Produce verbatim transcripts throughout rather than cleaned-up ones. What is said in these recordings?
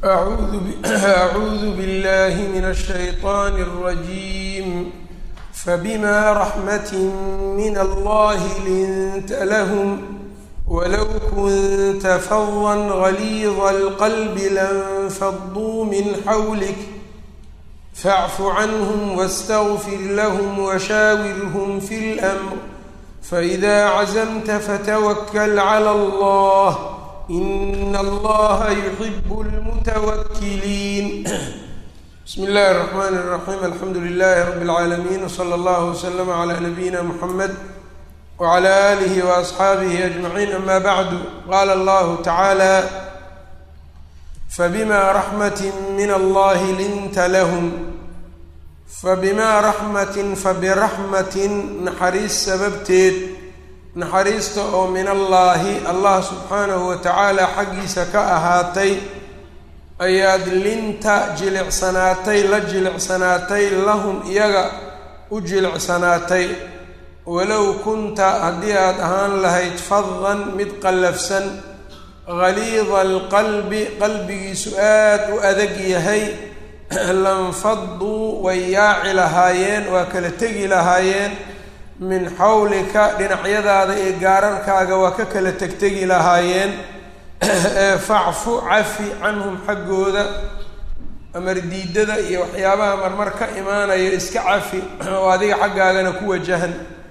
أعوذ, أعوذ بالله من الشيطان الرجيم فبما رحمة من الله لنت لهم ولو كنت فظا غليظ القلب لانفضوا من حولك فاعف عنهم واستغفر لهم وشاورهم في الأمر فإذا عزمت فتوكل على الله إن الله يحب المتوكلين. بسم الله الرحمن الرحيم الحمد لله رب العالمين وصلى الله وسلم على نبينا محمد وعلى آله وأصحابه أجمعين أما بعد. قال الله تعالى فبما رحمة من الله لنت لهم فبما رحمة فبرحمة نحريس سببتيد naxariista oo min allaahi allah subxaanahu wa tacaala xaggiisa ka ahaatay ayaad linta jilicsanaatay la jilicsanaatay lahum iyaga u jilicsanaatay walow kunta haddii aad ahaan lahayd fadan mid qallafsan galiida alqalbi qalbigiisu aad u adag yahay lanfaduu way yaaci lahaayeen waa kala tegi lahaayeen min xawlika dhinacyadaada ee gaararkaaga waa ka kala tegtegi lahaayeen facfu cafi canhum xaggooda amar diidada iyo waxyaabaha marmar ka imaanaya iska cafi oo adiga xaggaagana ku wajahan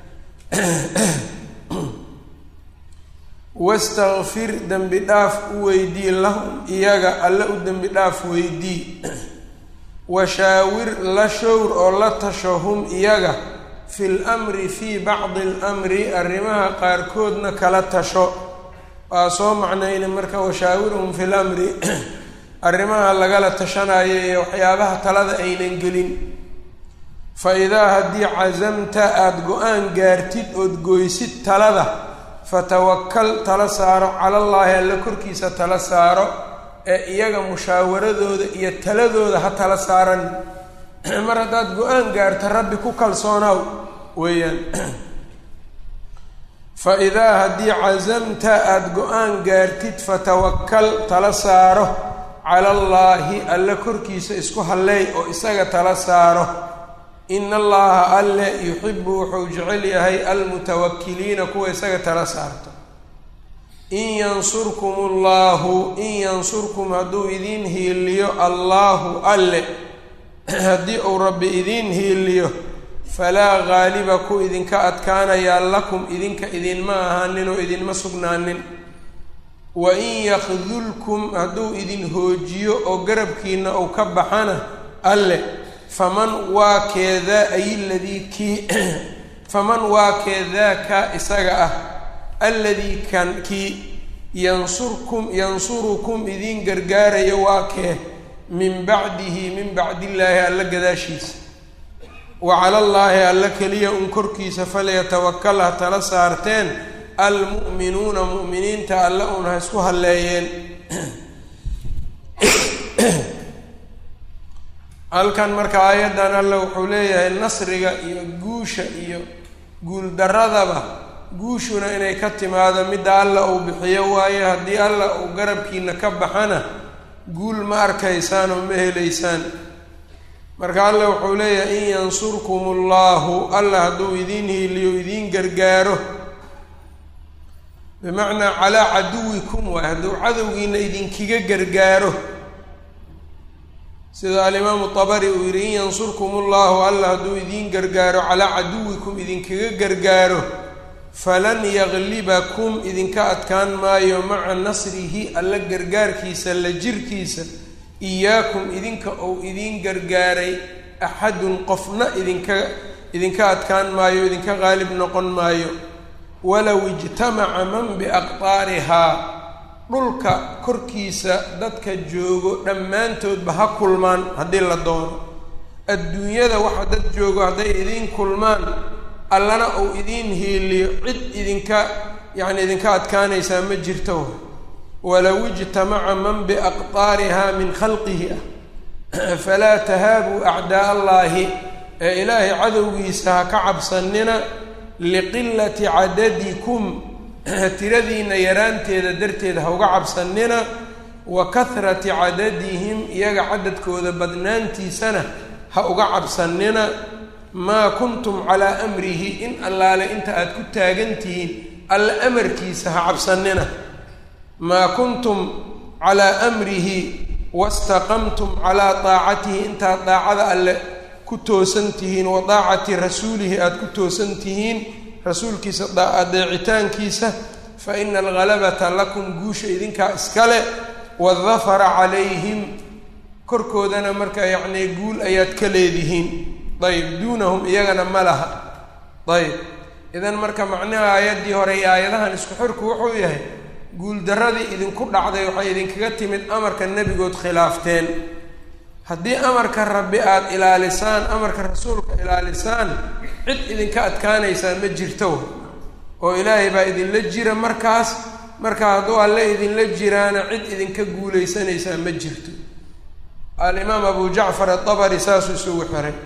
wastakfir dembi dhaaf u weydii lahum iyaga alle u dembi dhaaf weydii washaawir la showr oo la tasho hum iyaga fi lmri fii bacdi alamri arrimaha qaarkoodna kala tasho waa soo macnayna marka washaawirhum fi lamri arrimaha lagala tashanayo ee waxyaabaha talada aynan gelin fa idaa haddii casamta aada go-aan gaartid ood goysid talada fatawakal tala saaro calallaahi alle korkiisa tala saaro ee iyaga mushaawaradooda iyo taladooda ha tala saaran mar haddaad go-aan gaarta rabbi ku kalsoonaaw weeyaan fa idaa haddii casamta aada go-aan gaartid fatawakal tala saaro cala allaahi alle korkiisa isku halleey oo isaga tala saaro ina allaha alle yuxibu wuxuu jecel yahay almutawakkiliina kuwa isaga tala saarto in yansurkum allaahu in yansurkum hadduu idiin hiiliyo allaahu alle haddii uu rabbi idiin hiiliyo falaa gaaliba ku idinka adkaanayaa lakum idinka idinma ahaaninoo idinma sugnaanin wa in yakdulkum hadduu idin hoojiyo oo garabkiina uu ka baxana alle faman waa keedaa ay ladii kii faman waa keedaaka isaga ah alladii kan kii yansurkum yansurukum idiin gargaarayo waa kee min bacdihi min bacdillaahi alla gadaashiisa wa cala allaahi alla keliya un korkiisa falyatawakal ha tala saarteen almu'minuuna mu'miniinta alla un ha isku halleeyeen halkan marka aayaddan alla wuxuu leeyahay nasriga iyo guusha iyo guuldarradaba guushuna inay ka timaado midda alla uu bixiyo waayo haddii alla uu garabkiina ka baxana guul ma arkaysaan oo ma helaysaan marka alla wuxuu leeyahay in yansurkum allaahu alla hadduu idiin hiiliyo idiin gargaaro bimacnaa calaa caduwikum waay hadduu cadowgiina idinkiga gargaaro sida alimaamu tabari uu yidhi in yansurkum allaahu alla hadduu idiin gargaaro calaa caduwikum idinkaga gargaaro falan yaglibakum idinka adkaan maayo maca nasrihi alla gargaarkiisa la jirkiisa iyaakum idinka ou idiin gargaaray axadun qofna idinka idinka adkaan maayo idinka qaalib noqon maayo walow ijtamaca man biaqtaarihaa dhulka korkiisa dadka joogo dhammaantoodba ha kulmaan haddii la doono adduunyada waxa dad joogo hadday idiin kulmaan allana uu idiin hiiliyo cid idinka yacni idinka adkaanaysaa ma jirto walow ijtamaca man biaqtaarihaa min khalqihi ah falaa tahaabuu acdaa allaahi ee ilaahay cadowgiisa ha ka cabsanina liqilati cadadikum tiradiina yaraanteeda darteed ha uga cabsanina wa kathrati cadadihim iyaga cadadkooda badnaantiisana ha uga cabsanina maa kuntum calaa amrihi in allaale inta aad ku taagan tihiin alla amarkiisa ha cabsanina maa kuntum calaa amrihi wastaqamtum calaa daacatihi intaad daacada alle ku toosan tihiin wa daacati rasuulihi aada ku toosan tihiin rasuulkiisa adeecitaankiisa fa ina alghalabata lakum guusha idinkaa iskale waaldafara calayhim korkoodana marka yacnii guul ayaad ka leedihiin ayb duunahum iyagana ma laha ayb idan marka macnaha aayaddii hore iyo aayadahan isku xirku wuxuu yahay guuldarradii idinku dhacday waxay idinkaga timid amarka nebigood khilaafteen haddii amarka rabbi aada ilaalisaan amarka rasuulka ilaalisaan cid idinka adkaanaysaa ma jirto oo ilaahay baa idinla jira markaas marka hadduu alle idinla jiraana cid idinka guulaysanaysaa ma jirto alimaam abu jacfar adabari saasuu isugu xiray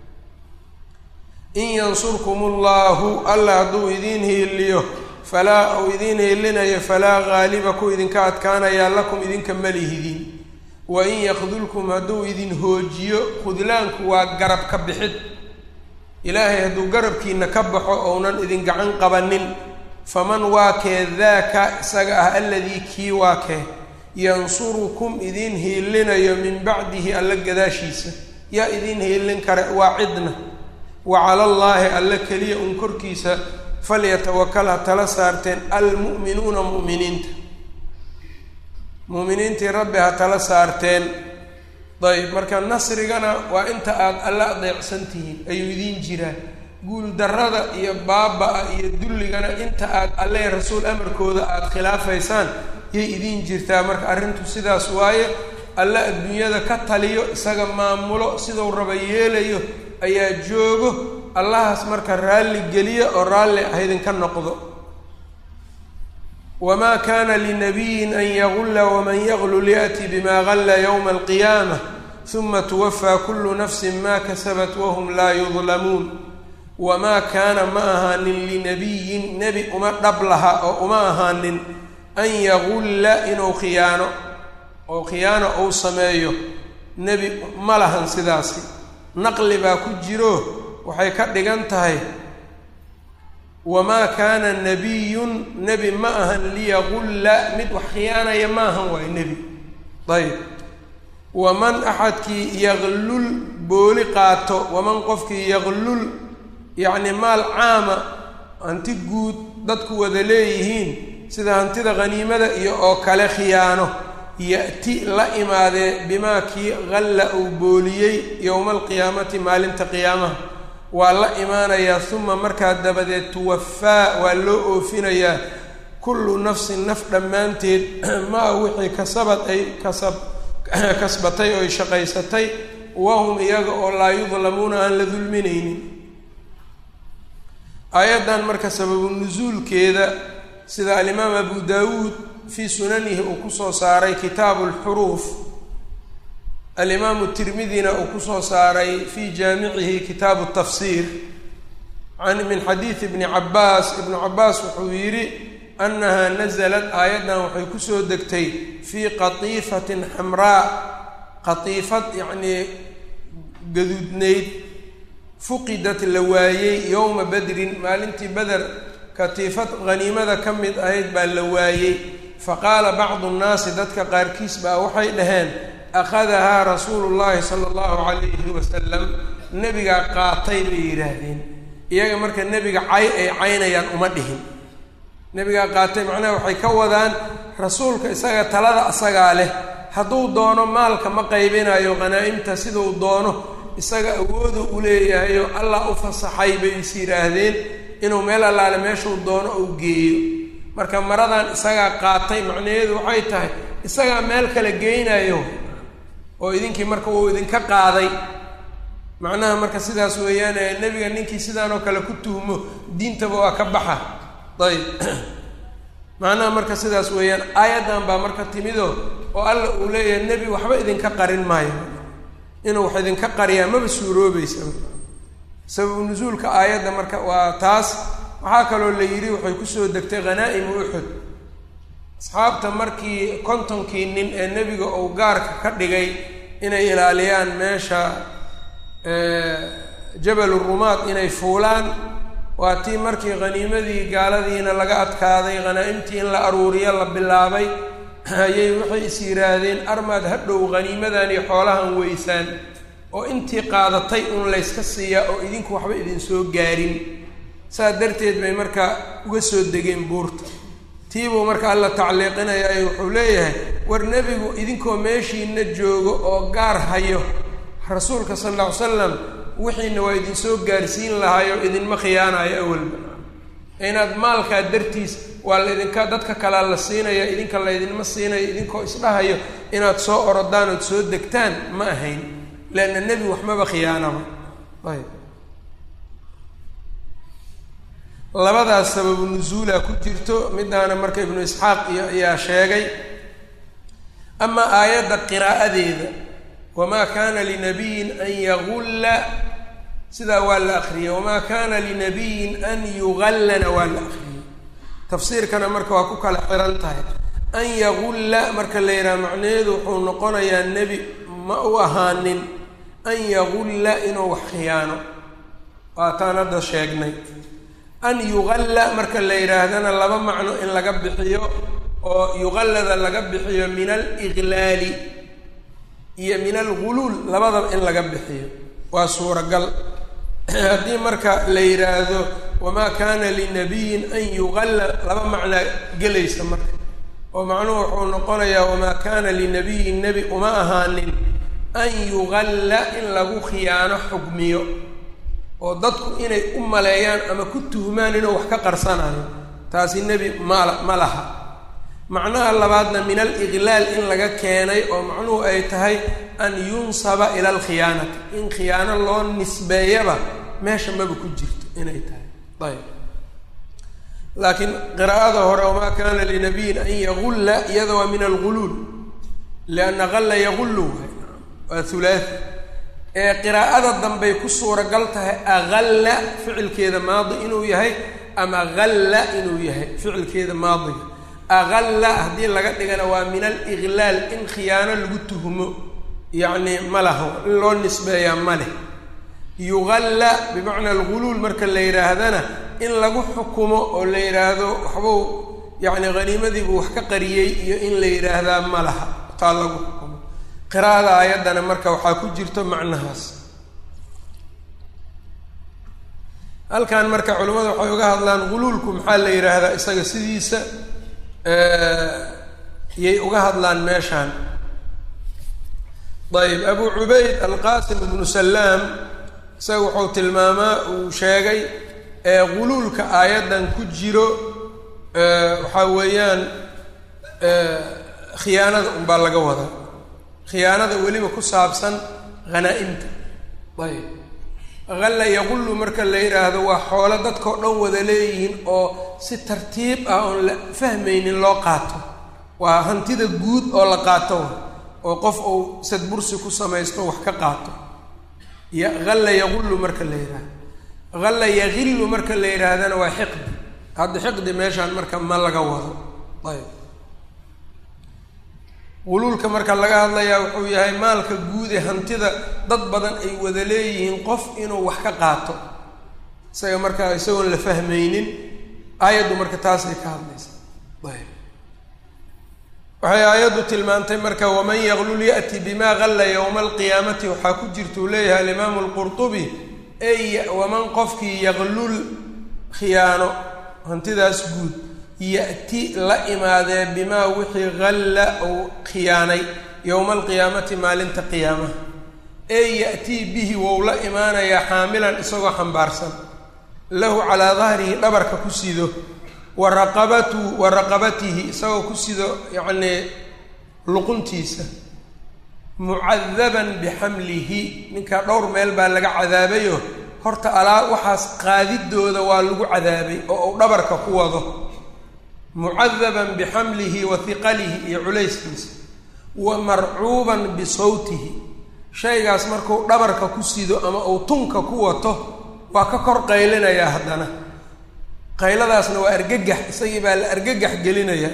in yansurkum ullahu alla hadduu idiin hiiliyo falaa ou idiin hiilinayo falaa haaliba ku idinka adkaanayaa lakum idinka malihidiin wa in yakdulkum hadduu idin hoojiyo khudlaanku waa garab ka bixid ilaahay hadduu garabkiina ka baxo ounan idin gacan qabanin faman waa kee daaka isaga ah aladii kii waa kee yansurukum idiin hiilinayo min bacdihi alla gadaashiisa yaa idiin hiilin kare waa cidna wa cala allaahi alla keliya un korkiisa falyatawakal ha tala saarteen almu'minuuna mu'miniinta mu'miniintii rabbi ha tala saarteen dayb marka nasrigana waa inta aada alla adeecsan tihiin ayuu idiin jiraa guul darrada iyo baaba-a iyo dulligana inta aada alle rasuul amarkooda aada khilaafaysaan yay idiin jirtaa marka arrintu sidaas waaye alla adduunyada ka taliyo isaga maamulo siduu raba yeelayo ayaa joogo allahaas marka raalli geliya oo raalli ah idinka noqdo wamaa kaana linabiyin an yagulla waman yaglul ya'ti bimaa galla yowma alqiyaamah huma tuwafaa kullu nafsin maa kasabat wahum laa yudlamuun wamaa kaana ma ahaanin linabiyin nebi uma dhab laha oo uma ahaanin an yagulla inuu khiyaano oo khiyaano uu sameeyo nebi ma lahan sidaasi naqli baa ku jiro waxay ka dhigan tahay wamaa kaana nabiyun nebi ma ahan liyagulla mid wax khiyaanaya ma ahan waay nebi ayb waman axadkii yaglul booli qaato waman qofkii yaglul yacni maal caama hanti guud dadku wada leeyihiin sida hantida khaniimada iyo oo kale khiyaano ya'ti la imaadee bimaa kii halla uu booliyey yowma alqiyaamati maalinta qiyaamaha waa la imaanayaa uma markaa dabadeed tuwafaa waa loo oofinayaa kullu nafsin naf dhammaanteed maa wixii kasabad ay kasab kasbatay oy shaqaysatay wahum iyaga oo laa yudlamuuna aan la dulminaynin aayaddan marka sababu nusuulkeeda sida alimaam abu daawuud fii sunanihi uu kusoo saaray kitaabu lxuruuf alimaamu tirmidina uu kusoo saaray fii jaamicihi kitaabu tafsiir an min xadiidi ibni cabaas ibnu cabaas wuxuu yidhi annahaa nasalat aayaddan waxay kusoo degtay fii qatiifatin xamraa qatiifad yacnii gaduudnayd fuqidat la waayey yowma badrin maalintii beder katiifad haniimada ka mid ahayd baa la waayey faqaala bacdu nnaasi dadka qaarkiis baa waxay dhaheen akhadahaa rasuulu llaahi sala allahu calayhi wasalam nebigaa qaatay bay yidhaahdeen iyaga marka nebiga cay ay caynayaan uma dhihin nebigaa qaatay macnaha waxay ka wadaan rasuulka isaga talada asagaa leh hadduu doono maalka ma qaybinayo khanaa'imta siduu doono isaga awoodu u leeyahayo allah u fasaxay bay is yidhaahdeen inuu meel allaale meeshuu doono uu geeyo marka maradan isagaa qaatay macnaheedu waxay tahay isagaa meel kale geynayo oo idinkii marka uu idinka qaaday macnaha marka sidaas weeyaane nebiga ninkii sidaan oo kale ku tuhmo diintaba waa ka baxa ayb macnaha marka sidaas weeyaan aayaddan baa marka timidoo oo alla uu leeyahay nebi waxba idinka qarin maayo inuu wax idinka qariyaa maba suuroobaysa sababu nusuulka aayadda marka waa taas waxaa kaloo la yidhi waxay kusoo degtay hanaa'imu uxud asxaabta markii kontonkii nin ee nebiga uu gaarka ka dhigay inay ilaaliyaan meesha jabal rumaad inay fuulaan waa tii markii khaniimadii gaaladiina laga adkaaday khanaa'imtii in la aruuriyo la bilaabay ayay waxay is yidhaahdeen armaad hadhow khaniimadan iyo xoolahan weysaan oo intii qaadatay un layska siiyaa oo idinku waxba idin soo gaarin saas darteed bay marka uga soo degeen buurta tiibuu marka alla tacliiqinayaa wuxuu leeyahay war nebigu idinkoo meeshiina joogo oo gaar hayo rasuulka sala alla ly slam wixiina waa idin soo gaarsiin lahaayoo idinma khiyaanayo awalba inaad maalkaa dartiis waa laydinka dadka kalea la siinaya idinka laydinma siinayo idinkoo isdhahayo inaad soo orodaan ood soo degtaan ma ahayn leanna nebi waxmaba khiyaanaba ayb labadaas sababu nusuula ku jirto midaana marka ibnu isxaaq iyo ayaa sheegay ama aayadda qiraa'adeeda wamaa kaana linabiyin an yagulla sidaa waa la akriyay wamaa kaana linabiyin an yugallana waa la akriyay tafsiirkana marka waa ku kala xiran tahay an yagulla marka la yidhaha macnaheedu wuxuu noqonayaa nebi ma u ahaanin an yagulla inuu wax khiyaano waataan hadda sheegnay an yugalla marka la yidhaahdana laba macno in laga bixiyo oo yugallada laga bixiyo min aliqlaali iyo min alguluul labadaba in laga bixiyo waa suuragal haddii marka la yidhaahdo wamaa kaana linabiyin an yugalla laba macnaa gelaysa marka oo macnuhu wuxuu noqonayaa wamaa kaana linabiyin nebi uma ahaanin an yugalla in lagu khiyaano xugmiyo oo dadku inay u maleeyaan ama ku tuhmaan inuu wax ka qarsanayo taasi nebi mala ma laha macnaha labaadna min aliqlaal in laga keenay oo macnuhu ay tahay an yunsaba ila alkhiyaanati in khiyaano loo nisbeeyaba meesha maba ku jirto inay tahay ayb laakiin qiraa'ada hore wamaa kaana linabiyin an yagulla iyada waa min alguluul lianna galla yagullu waa hulaathi ee qiraa'ada dambey ku suuragal tahay agalla ficilkeeda maadi inuu yahay ama galla inuu yahay ficilkeeda maadiga agalla haddii laga dhigana waa min aliqlaal in khiyaano lagu tuhmo yacni ma laho in loo nisbeeyaa ma leh yugalla bimacna alguluul marka la yidhaahdana in lagu xukumo oo la yidhaahdo waxbuu yacni haniimadiibuu wax ka qariyey iyo in la yidhaahdaa ma laha taa lagu xukumo qiraa'ada aayaddana marka waxaa ku jirto macnahaas halkan marka culimmadu waxay uga hadlaan guluulku maxaa la yidhaahdaa isaga sidiisa yay uga hadlaan meeshaan ayb abu cubayd alqasim ibnu salaam isaga wuxuu tilmaamaa uu sheegay guluulka aayaddan ku jiro waxaa weeyaan khiyaanada unbaa laga wadaa khiyaanada weliba ku saabsan hanaa-imta ayb halla yaqullu marka la yidhaahdo waa xoolo dadkao dhan wada leeyihiin oo si tartiib ah oon la fahmaynin loo qaato waa hantida guud oo la qaato oo qof uu sadbursi ku samaysto wax ka qaato y halla yaqullu marka la yidhaahdo halla yaqillu marka la yidhaahdana waa xiqdi hadda xiqdi meeshaan marka ma laga wado ayb guluulka marka laga hadlayaa wuxuu yahay maalka guud ee hantida dad badan ay wada leeyihiin qof inuu wax ka qaato isaga markaa isagoon la fahmaynin aayaddu marka taasay ka hadlaysa ayb waxay aayaddu tilmaantay marka waman yaglul ya'ti bima galla yowma alqiyaamati waxaa ku jirta uu leeyahay alimaamu alqurtubi ey waman qofkii yaglul khiyaano hantidaas guud ya'ti la imaadee bimaa wixii galla uu khiyaanay yowma alqiyaamati maalinta qiyaamaha ee ya'tii bihi wou la imaanayaa xaamilan isagoo xambaarsan lahu calaa dahrihi dhabarka ku sido wa raqabatu wa raqabatihi isagoo ku sido yacnii luquntiisa mucadaban bixamlihi ninkaa dhowr meel baa laga cadaabayo horta alaa waxaas qaadidooda waa lagu cadaabay oo uu dhabarka ku wado mucadaban bixamlihi wa hiqalihi iyo culayskiisa wa marcuuban bisawtihi shaygaas markuu dhabarka ku sido ama uu tunka ku wato waa ka kor qaylinayaa haddana qayladaasna waa argagax isagii baa la argagax gelinayaa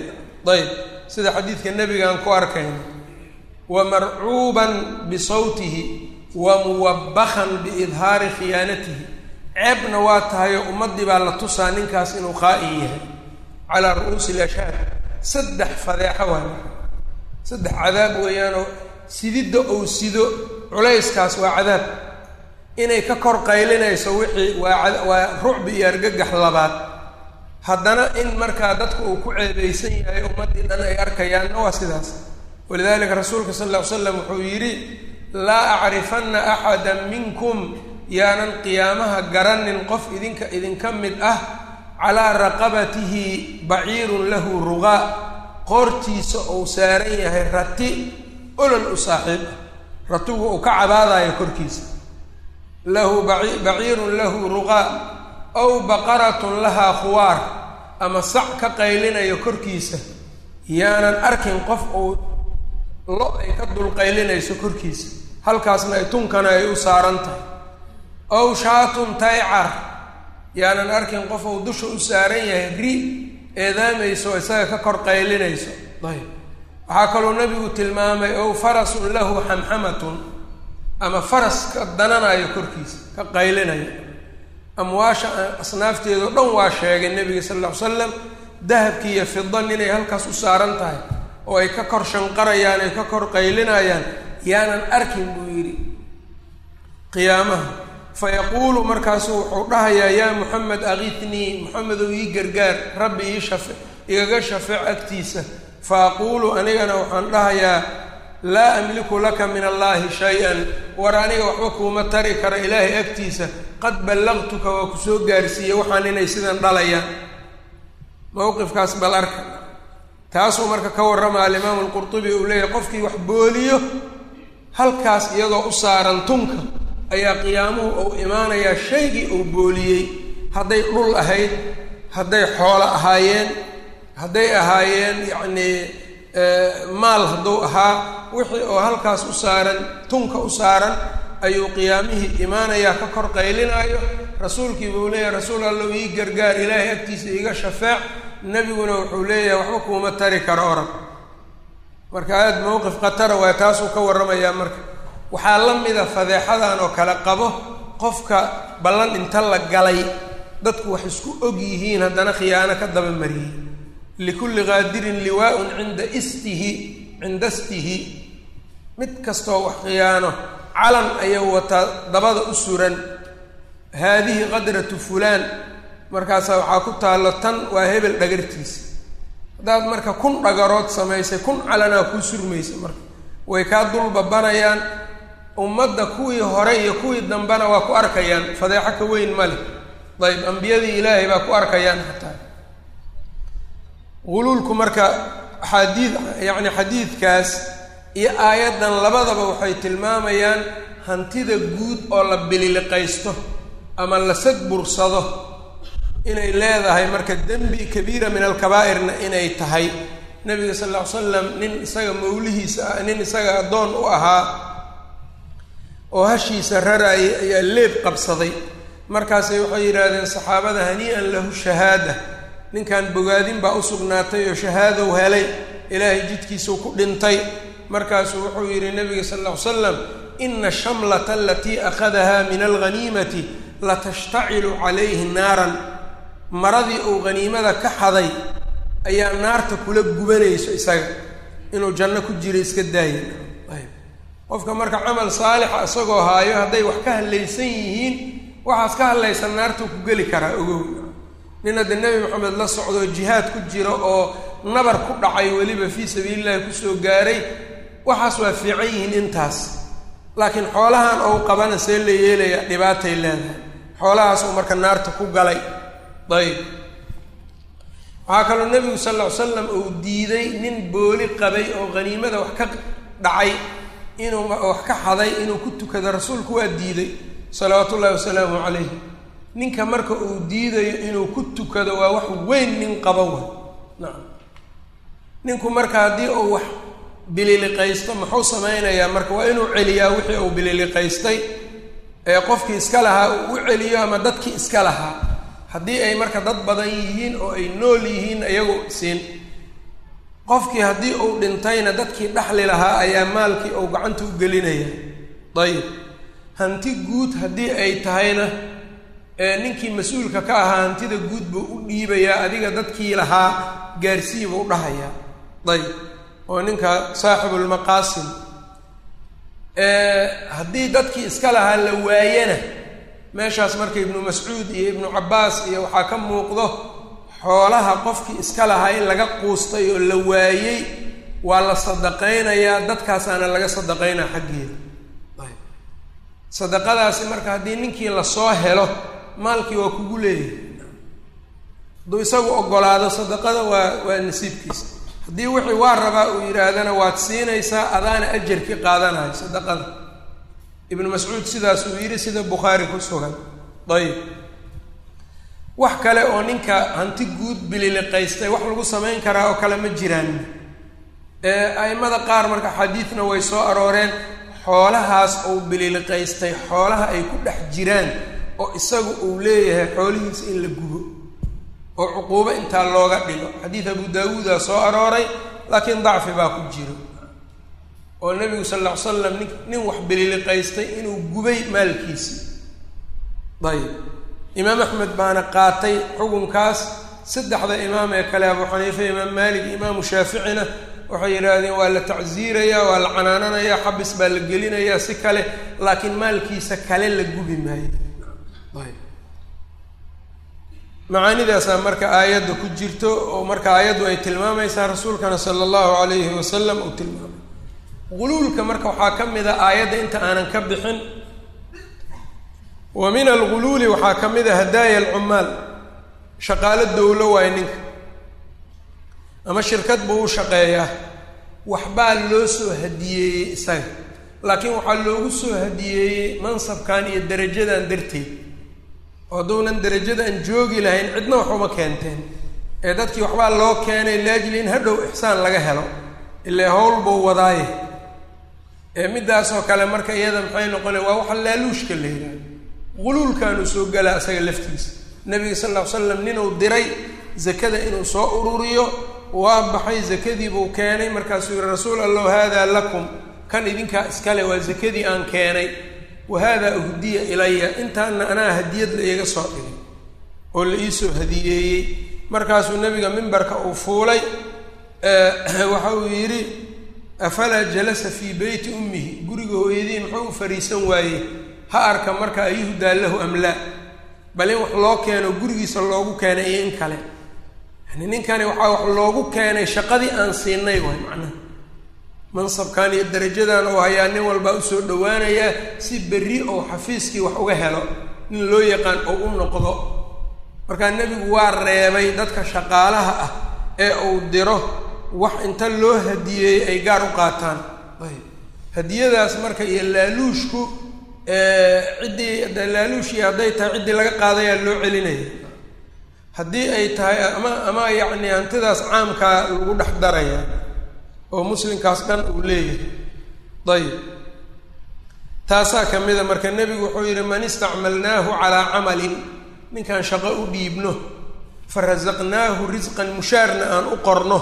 ayb sida xadiidka nebigaan ku arkayna wa marcuuban bisawtihi wa muwabbakan biidhaari khiyaanatihi ceebna waa tahayo ummaddii baa la tusaa ninkaas inuu qaa'in yahay calaa ru'uusi ilashaad saddex fadeexo waay saddex cadaab weeyaanoo sididda ou sido culayskaas waa cadaab inay ka kor qaylinayso wixii waa waa rucbi iyo argagax labaad haddana in markaa dadku uu ku ceebaysan yahay ummaddii dhan ay arkayaanna waa sidaas walidaalika rasuulka sal alla ly slam wuxuu yidhi laa acrifanna axada minkum yaanan qiyaamaha garanin qof idinka idinka mid ah calaa raqabatihi baciirun lahu rugaa qoortiisa uu saaran yahay rati olol u saaxiib ah ratigu uu ka cabaadayo korkiisa lahu baciirun lahu rugaa aw baqaratun lahaa khuwaar ama sac ka qaylinayo korkiisa yaanan arkin qof uu lo ay ka dul qaylinayso korkiisa halkaasna ay tunkana ay u saaran tahay aw shaatun taycar yaanan arkin qof uu dusha u saaran yahay ri eedaamayso oo isaga ka kor qaylinayso ayb waxaa kaloo nabigu tilmaamay ow farasun lahu xamxamatun ama faras ka dananayo korkiisa ka qaylinayo amwaasha asnaafteedao dhan waa sheegay nebiga sal alla ly slam dahabkii iyo fidan inay halkaas u saaran tahay oo ay ka kor shanqarayaan ay ka kor qaylinayaan yaanan arkin buu yidhi qiyaamaha fa yaquulu markaasu wuxuu dhahayaa yaa muxamed akitnii muxamedow ii gargaar rabbi ii shafe igaga shafeec agtiisa fa aquulu anigana waxaan dhahayaa laa amliku laka min allaahi shay-an war aniga waxba kuuma tari kara ilaahay agtiisa qad ballaqtuka waa ku soo gaarsiiyey waxaan inay sidan dhalayaan mowqifkaas bal arka taasuu marka ka warrama alimaamu alqurtubi uu leeyahay qofkii wax booliyo halkaas iyadoo u saaran tunka ayaa qiyaamuhu uu imaanayaa shaygii uu booliyey hadday dhul ahayd hadday xoolo ahaayeen hadday ahaayeen yacnii maal hadduu ahaa wixii oo halkaas u saaran tunka u saaran ayuu qiyaamihii imaanayaa ka kor qaylinaayo rasuulkii buu leeyahay rasuul allow ii gargaar ilaahay agtiisa iiga shafeec nebiguna wuxuu leeyahay waxba kuuma tari karo orag marka aada mowqif khatara waay taasuu ka warramayaa marka waxaa la mida fadeexadan oo kale qabo qofka ballan inta la galay dadku wax isku og yihiin haddana khiyaano ka daba mariyey likulli qaadirin liwaa-un cinda istihi cinda istihi mid kastoo wax khiyaano calan ayuu wataa dabada u suran haadihi qadratu fulaan markaasaa waxaa ku taallo tan waa hebel dhagartiisa haddaad marka kun dhagarood samaysay kun calanaa kuu surmaysa marka way kaa dulbabanayaan ummadda kuwii hore iyo kuwii dambena waa ku arkayaan fadeexo ka weyn ma leh dayb ambiyadii ilaahay baa ku arkayaan xataa guluulku marka xadiid yacni xadiidkaas iyo aayaddan labadaba waxay tilmaamayaan hantida guud oo la bililiqaysto ama la sadbursado inay leedahay marka dembi kabiira min alkabaa'irna inay tahay nabiga sal alla ly slam nin isaga mawlihiisa ah nin isaga addoon u ahaa oo hashiisa raraayay ayaa leeb qabsaday markaasay waxay yidhaahdeen saxaabada hanii'an lahu shahaada ninkan bogaadin baa u sugnaatay oo shahaadow helay ilaahay jidkiisuu ku dhintay markaasuu wuxuu yidhi nabiga sal alla ly slam ina shamlata alatii akhadaha min alghaniimati latashtacilu calayhi naaran maradii uu haniimada ka xaday ayaa naarta kula gubanayso isaga inuu janno ku jiro iska daaya ayb qofka marka camal saalixa isagoo haayo hadday wax ka hadlaysan yihiin waxaas ka hadlaysan naartuu ku geli karaa ogow nin hadda nebi maxamed la socdoo jihaad ku jiro oo nabar ku dhacay weliba fii sabiilillahi kusoo gaaray waxaas waa fiican yihiin intaas laakiin xoolahan ou qabana see la yeelaya dhibaatay leedahay xoolahaas uu marka naarta ku galay ayb waxaa kaloo nebigu sal alla ly slam uu diiday nin booli qabay oo haniimada wax ka dhacay inuu wax ka xaday inuu ku tukado rasuulku waa diiday salawaatu ullahi wasalaamu calayh ninka marka uu diidayo inuu ku tukado waa wax weyn nin qaba wa nacam ninku marka haddii uu wax bililiqaysto muxuu samaynayaa marka waa inuu celiyaa wixii uu bililiqaystay ee qofkii iska lahaa uu u celiyo ama dadkii iska lahaa haddii ay marka dad badan yihiin oo ay nool yihiin iyagu siin qofkii haddii uu dhintayna dadkii dhaxli lahaa ayaa maalkii uu gacanta u gelinaya dayib hanti guud haddii ay tahayna ee ninkii mas-uulka ka ahaa hantida guud buu u dhiibayaa adiga dadkii lahaa gaarsii buu dhahayaa dayib oo ninka saaxibulmaqaasim haddii dadkii iska lahaa la waayana meeshaas marka ibnu mascuud iyo ibnu cabbaas iyo waxaa ka muuqdo xoolaha qofkii iska lahaa in laga quustay oo la waayey waa la sadaqaynayaa dadkaasaana laga sadaqaynaa xaggeeda ayb sadaqadaasi marka haddii ninkii lasoo helo maalkii waa kugu leeyahay hadduu isagu ogolaado sadaqada waa waa nasiibkiisa haddii wixii waa rabaa uu yidhaahdana waad siinaysaa adaana ajarkii qaadanayo sadaqada ibnu mascuud sidaas uu yidhi sida bukhaari ku sugan ayib wax kale oo ninka hanti guud bililiqaystay wax lagu samayn karaa oo kale ma jiraan a'immada qaar marka xadiidna way soo arooreen xoolahaas uu bililiqaystay xoolaha ay ku dhex jiraan oo isagu uu leeyahay xoolihiisa in la gubo oo cuquubo intaa looga dhigo xadiid abu daawuuda soo arooray laakiin dacfi baa ku jiro oo nebigu sal alla ly slam nin nin wax bililiqaystay inuu gubay maalkiisii ayib imaam axmed baana qaatay xukunkaas saddexda imaam ee kale abu xaniifa imaam maalik imaamu shaaficina waxay yidhaahdeen waa la tacsiirayaa waa la canaananayaa xabis baa la gelinayaa si kale laakiin maalkiisa kale la gubi maayo ayb macaanidaasaa marka aayadda ku jirto oo marka aayaddu ay tilmaamaysaa rasuulkana sala allahu calayhi wasalam uu tilmaamay guluulka marka waxaa ka mid a aayadda inta aanan ka bixin wa min alguluuli waxaa ka mid a hadaaya alcummaal shaqaalo dowlo waayo ninka ama shirkad buu u shaqeeyaa waxbaa loo soo hadiyeeyey isaga laakiin waxaa loogu soo hadiyeeyey mansabkan iyo darajadan darteed oo hadduunan darajadan joogi lahayn cidna wax uma keenteen ee dadkii waxbaa loo keenay laajli in hadhow ixsaan laga helo ilaa howl buu wadaaye ee middaasoo kale marka iyada maxay noqona waa waxa laaluushka la yidhahdo guluulkaanuu soo galaa isaga laftiisa nebiga sal lla ly slam ninuu diray zakada inuu soo ururiyo waa baxay zakadii buu keenay markaasuu yihi rasuul allahu haadaa lakum kan idinkaa iskale waa zakadii aan keenay wa haadaa uhdiya ilaya intaana anaa hadiyad la iiga soo dhigay oo la iisoo hadiyeeyey markaasuu nebiga mimbarka uu fuulay waxa uu yidhi afalaa jalasa fii beyti ummihi guriga hooyadii muxuu u fariisan waayey ha arka marka ayuhdaa lahu amlaa bal in wax loo keeno gurigiisa loogu keenay iyo in kale yani ninkani waxaa wax loogu keenay shaqadii aan siinay waay macnaha mansabkan iyo darajadan oo hayaa nin walbaa usoo dhawaanayaa si berri oo xafiiskii wax uga helo nin loo yaqaan oo u noqdo markaa nebigu waa reebay dadka shaqaalaha ah ee uu diro wax inta loo hadiyeeyey ay gaar u qaataan ayb hadiyadaas marka iyo laaluushku ciddii laaluushii hadday tahay ciddii laga qaadayaa loo celinaya haddii ay tahay ama ama yacni hantidaas caamkaa lagu dhex daraya oo muslimkaas dhan uu leeyahay ayib taasaa ka mida marka nebigu wuxuu yidhi man istacmalnaahu calaa camalin ninkaan shaqo u dhiibno fa rasaqnaahu risqan mushaarna aan u qorno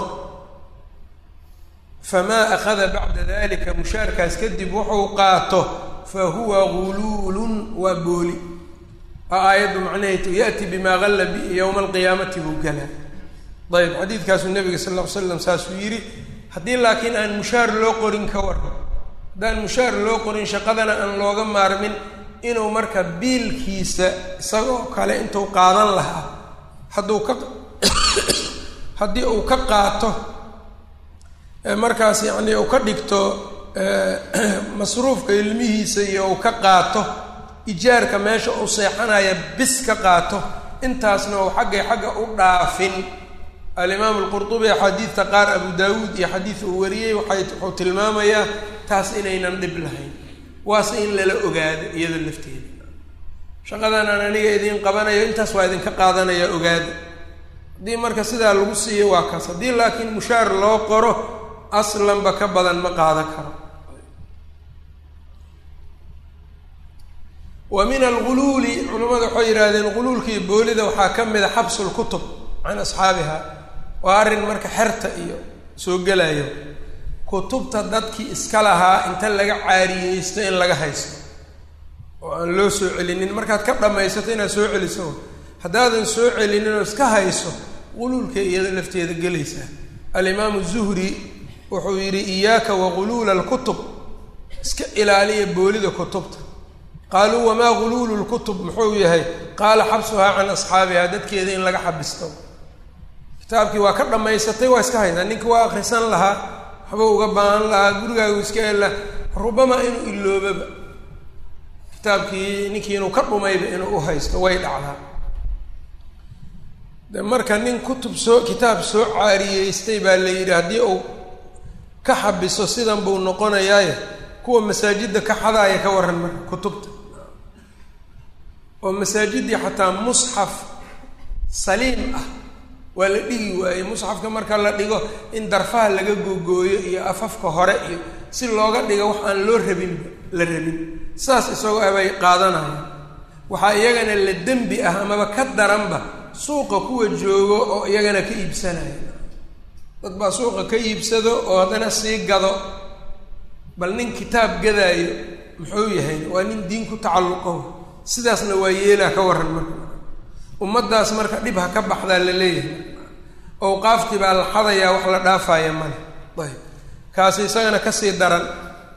famaa akhada bacda dalika mushaarkaas kadib wuxuu qaato fa huwa guluulun waa booli a aayaddu macnaheetu ya'ti bimaa galla yowma alqiyaamati buu galaa ayib xadiidkaasuu nebiga sal lla ly slam saasuu yidhi haddii laakiin aan mushaar loo qorin ka warran haddaan mushaar loo qorin shaqadana aan looga maarmin inuu marka biilkiisa isagoo kale intuu qaadan lahaa hadduu ka haddii uu ka qaato markaas yacni uu ka dhigto masruufka ilmihiisa iyo uu ka qaato ijaarka meesha uu seexanaya bis ka qaato intaasna uu xaggay xagga u dhaafin alimaamu alqurtubi axaadiidta qaar abu daawuud iyo xadiid uu wariyey waxay wuxuu tilmaamayaa taas inaynan dhib lahayn waase in lala ogaado iyada lafteeda shaqadan aan aniga idiin qabanayo intaas waa idinka qaadanaya ogaada haddii marka sidaa lagu siiyo waa kaas haddii laakiin mushaar loo qoro aslanba ka badan ma qaadan karo wa min alguluuli culimmadu waxay yidhaahdeen guluulkii boolida waxaa ka mid a xabsu lkutub can asxaabiha waa arrin marka xerta iyo soo gelayo kutubta dadkii iska lahaa inta laga caariyeysto in laga haysto oo aan loo soo celinin markaad ka dhamaysato inaad soo celiso haddaadan soo celinin oo iska hayso quluulka iyada lafteeda gelaysaa alimaamu zuhri wuxuu yidhi iyaaka waquluula alkutub iska ilaaliya boolida kutubta qaaluu wamaa guluulu lkutub muxuu yahay qaala xabsuhaa can asxaabihaa dadkeeda in laga xabisto kitaabkii waa ka dhammaysatay waa iska haysaa ninka waa akhrisan lahaa waxba uga baahan lahaa gurigaagu iska ela rubamaa inuu iloobaba kitaabkii ninkii inuu ka dhumayba inuu u haysto way dhacdaa de marka nin kutub soo kitaab soo caariyeystay baa la yidhi haddii uu ka xabiso sidan buu noqonayaaye kuwa masaajidda ka xadaaya ka warran marka kutubta oo masaajiddii xataa musxaf saliim ah waa la dhigi waayey musxafka marka la dhigo in darfaha laga googooyo iyo afafka hore iyo si looga dhigo wax aan loo rabinba la rabin saas isagoo abay qaadanaya waxaa iyagana la dembi ah amaba ka daranba suuqa kuwa joogo oo iyagana ka iibsanaya dad baa suuqa ka iibsado oo haddana sii gado bal nin kitaab gadaayo muxuu yahay waa nin diin ku tacalluqo sidaasna waa yeelaa ka warran marka ummaddaas marka dhib ha ka baxdaa la leeyahay awqaaftii baa la xadayaa wax la dhaafaya male ayb kaasi isagana kasii daran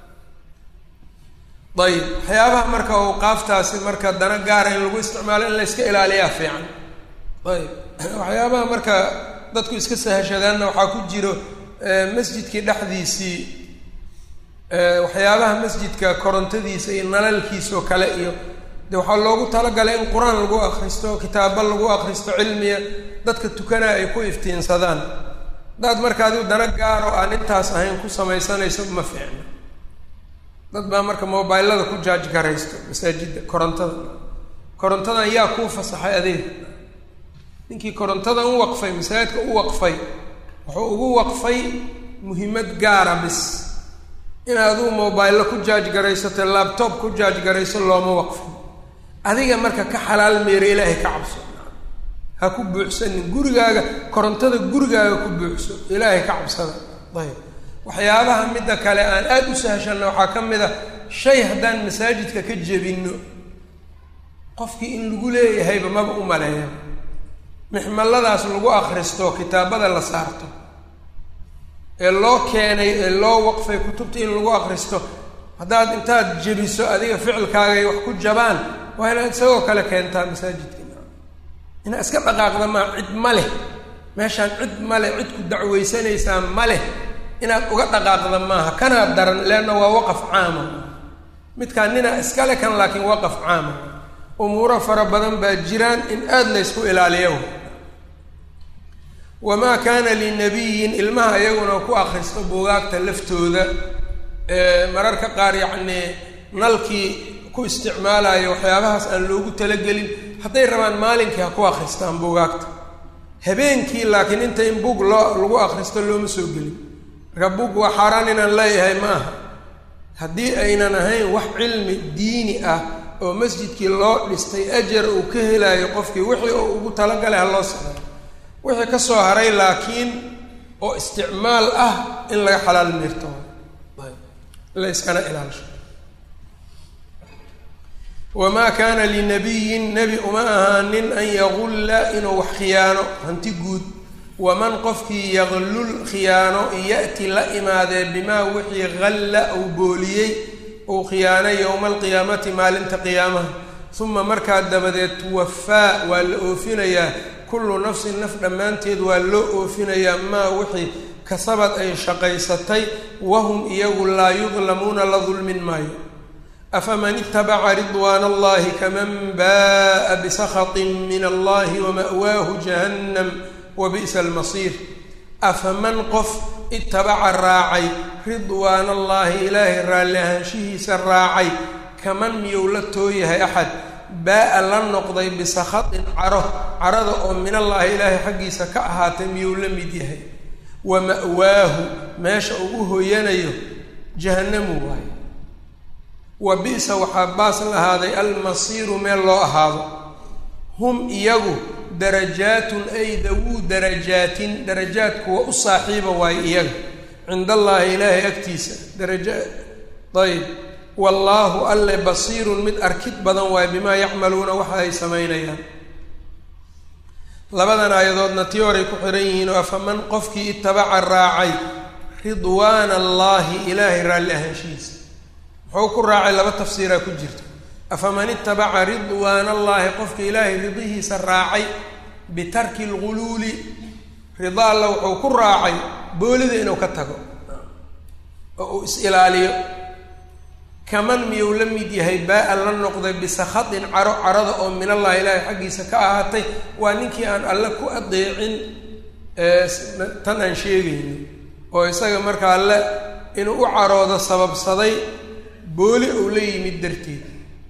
ayb waxyaabaha marka awqaaftaasi marka dana gaara in lagu isticmaalo in la iska ilaaliyaa fiican ayb waxyaabaha marka dadku iska sahashadaanna waxaa ku jiro masjidkii dhexdiisii waxyaabaha masjidka korontadiisa iyo nalalkiisa oo kale iyo de waxaa loogu talagalay in qur-aan lagu akristo kitaabo lagu akristo cilmiya dadka tukanaa ay ku iftiinsadaan hadaad marka adigu dana gaaro aan intaas ahayn ku samaysanayso ma fiicna dad baa marka mobilada ku jaaj garaysto masaajidda korontada korontadan yaa kuu fasaxay adeeg ninkii korontada u waqfay masaajidka u waqfay wuxuu ugu waqfay muhiimad gaara bis inaaduu mobile ku jaaj garaysato laptop ku jaaj garayso looma waqfin adiga marka ka xalaal meero ilaahay ka cabso ha ku buuxsanin gurigaaga korontada gurigaaga ku buuxso ilaahay ka cabsada ayb waxyaabaha midda kale aan aada u sahashanna waxaa ka mid a shay haddaan masaajidka ka jebinno qofkii in lagu leeyahayba maba u maleeya mixmalladaas lagu akhristo kitaabada la saarto ee loo keenay ee loo waqfay kutubta in lagu akhristo haddaad intaad jebiso adiga ficilkaagay wax ku jabaan waa inaad isagoo kale keentaa masaajidka inaad iska dhaqaaqda maa cid ma leh meeshaan cid ma leh cid ku dacwaysanaysaa ma leh inaad uga dhaqaaqda maaha kanaa daran leanna waa waqaf caama midkaan ninaa iskale kan laakiin waqaf caama umuuro fara badan baa jiraan in aada laysku ilaaliyo wamaa kaana linabiyin ilmaha iyaguna ku akhristo buugaagta laftooda mararka qaar yacnii nalkii ku isticmaalayo waxyaabahaas aan loogu talagelin hadday rabaan maalinkii ha ku akhristaan buugaagta habeenkii laakiin inta in buug loo lagu akhristo looma soo gelin marka buug waa xaaraan inaan leeyahay ma aha haddii aynan ahayn wax cilmi diini ah oo masjidkii loo dhistay ajar uu ka helaayo qofkii wixii uu ugu talagalay ha loo sameeyo wixii ka soo haray laakiin oo isticmaal ah in laga xalaal meerto la iskana ilaalisho wamaa kaana linabiyin nebi uma ahaanin an yagulla inuu wax khiyaano hanti guud waman qofkii yaglul khiyaano ya'ti la imaadee bimaa wixii halla uu booliyey uu khiyaanay yowma alqiyaamati maalinta qiyaamaha uma markaa dabadeed tuwafaa waa la oofinayaa kullu nafsin naf dhammaanteed waa loo oofinayaa maa wixii kasabad ay shaqaysatay wahum iyagu laa yudlamuuna la dulmin maayo afaman itabaca ridwaana allahi kaman baa'a bisakhatin min allahi wama'waahu jahannam wa bi'sa almasiir afaman qof itabaca raacay ridwaana allaahi ilaahay raalli ahaanshihiisa raacay kaman miyuu la tooyahay axad baa'a la noqday bisakhatin caro carada oo min allaahi ilaahay xaggiisa ka ahaatay miyuu la mid yahay wa ma'waahu meesha ugu hooyanayo jahannamu waayo wa bi'sa waxaa baas lahaaday almasiiru meel loo ahaado hum iyagu darajaatun ay dawuu darajaatin darajaad kuwa u saaxiiba waayo iyaga cinda allaahi ilaahay agtiisa daraja ayb wallaahu alle basiirun mid arkid badan waayo bimaa yacmaluuna waxa ay samaynayaan labadan aayadoodna tii horay ku xihan yihiin oo afaman qofkii itabaca raacay ridwaana allaahi ilaahay raalli ahaanshihiisa muxuu ku raacay laba tafsiiraa ku jirta afaman itabaca ridwaana allaahi qofka ilaahay ridihiisa raacay bitarki lguluuli rida alla wuxuu ku raacay boolida inuu ka tago oo uu is-ilaaliyo kaman miyuu la mid yahay baa-an la noqday bisakhatin caro carada oo min allahi ilaahay xaggiisa ka ahaatay waa ninkii aan alle ku adeecin tan aan sheegayno oo isaga marka alle inuu u caroodo sababsaday booli uu la yimid darteed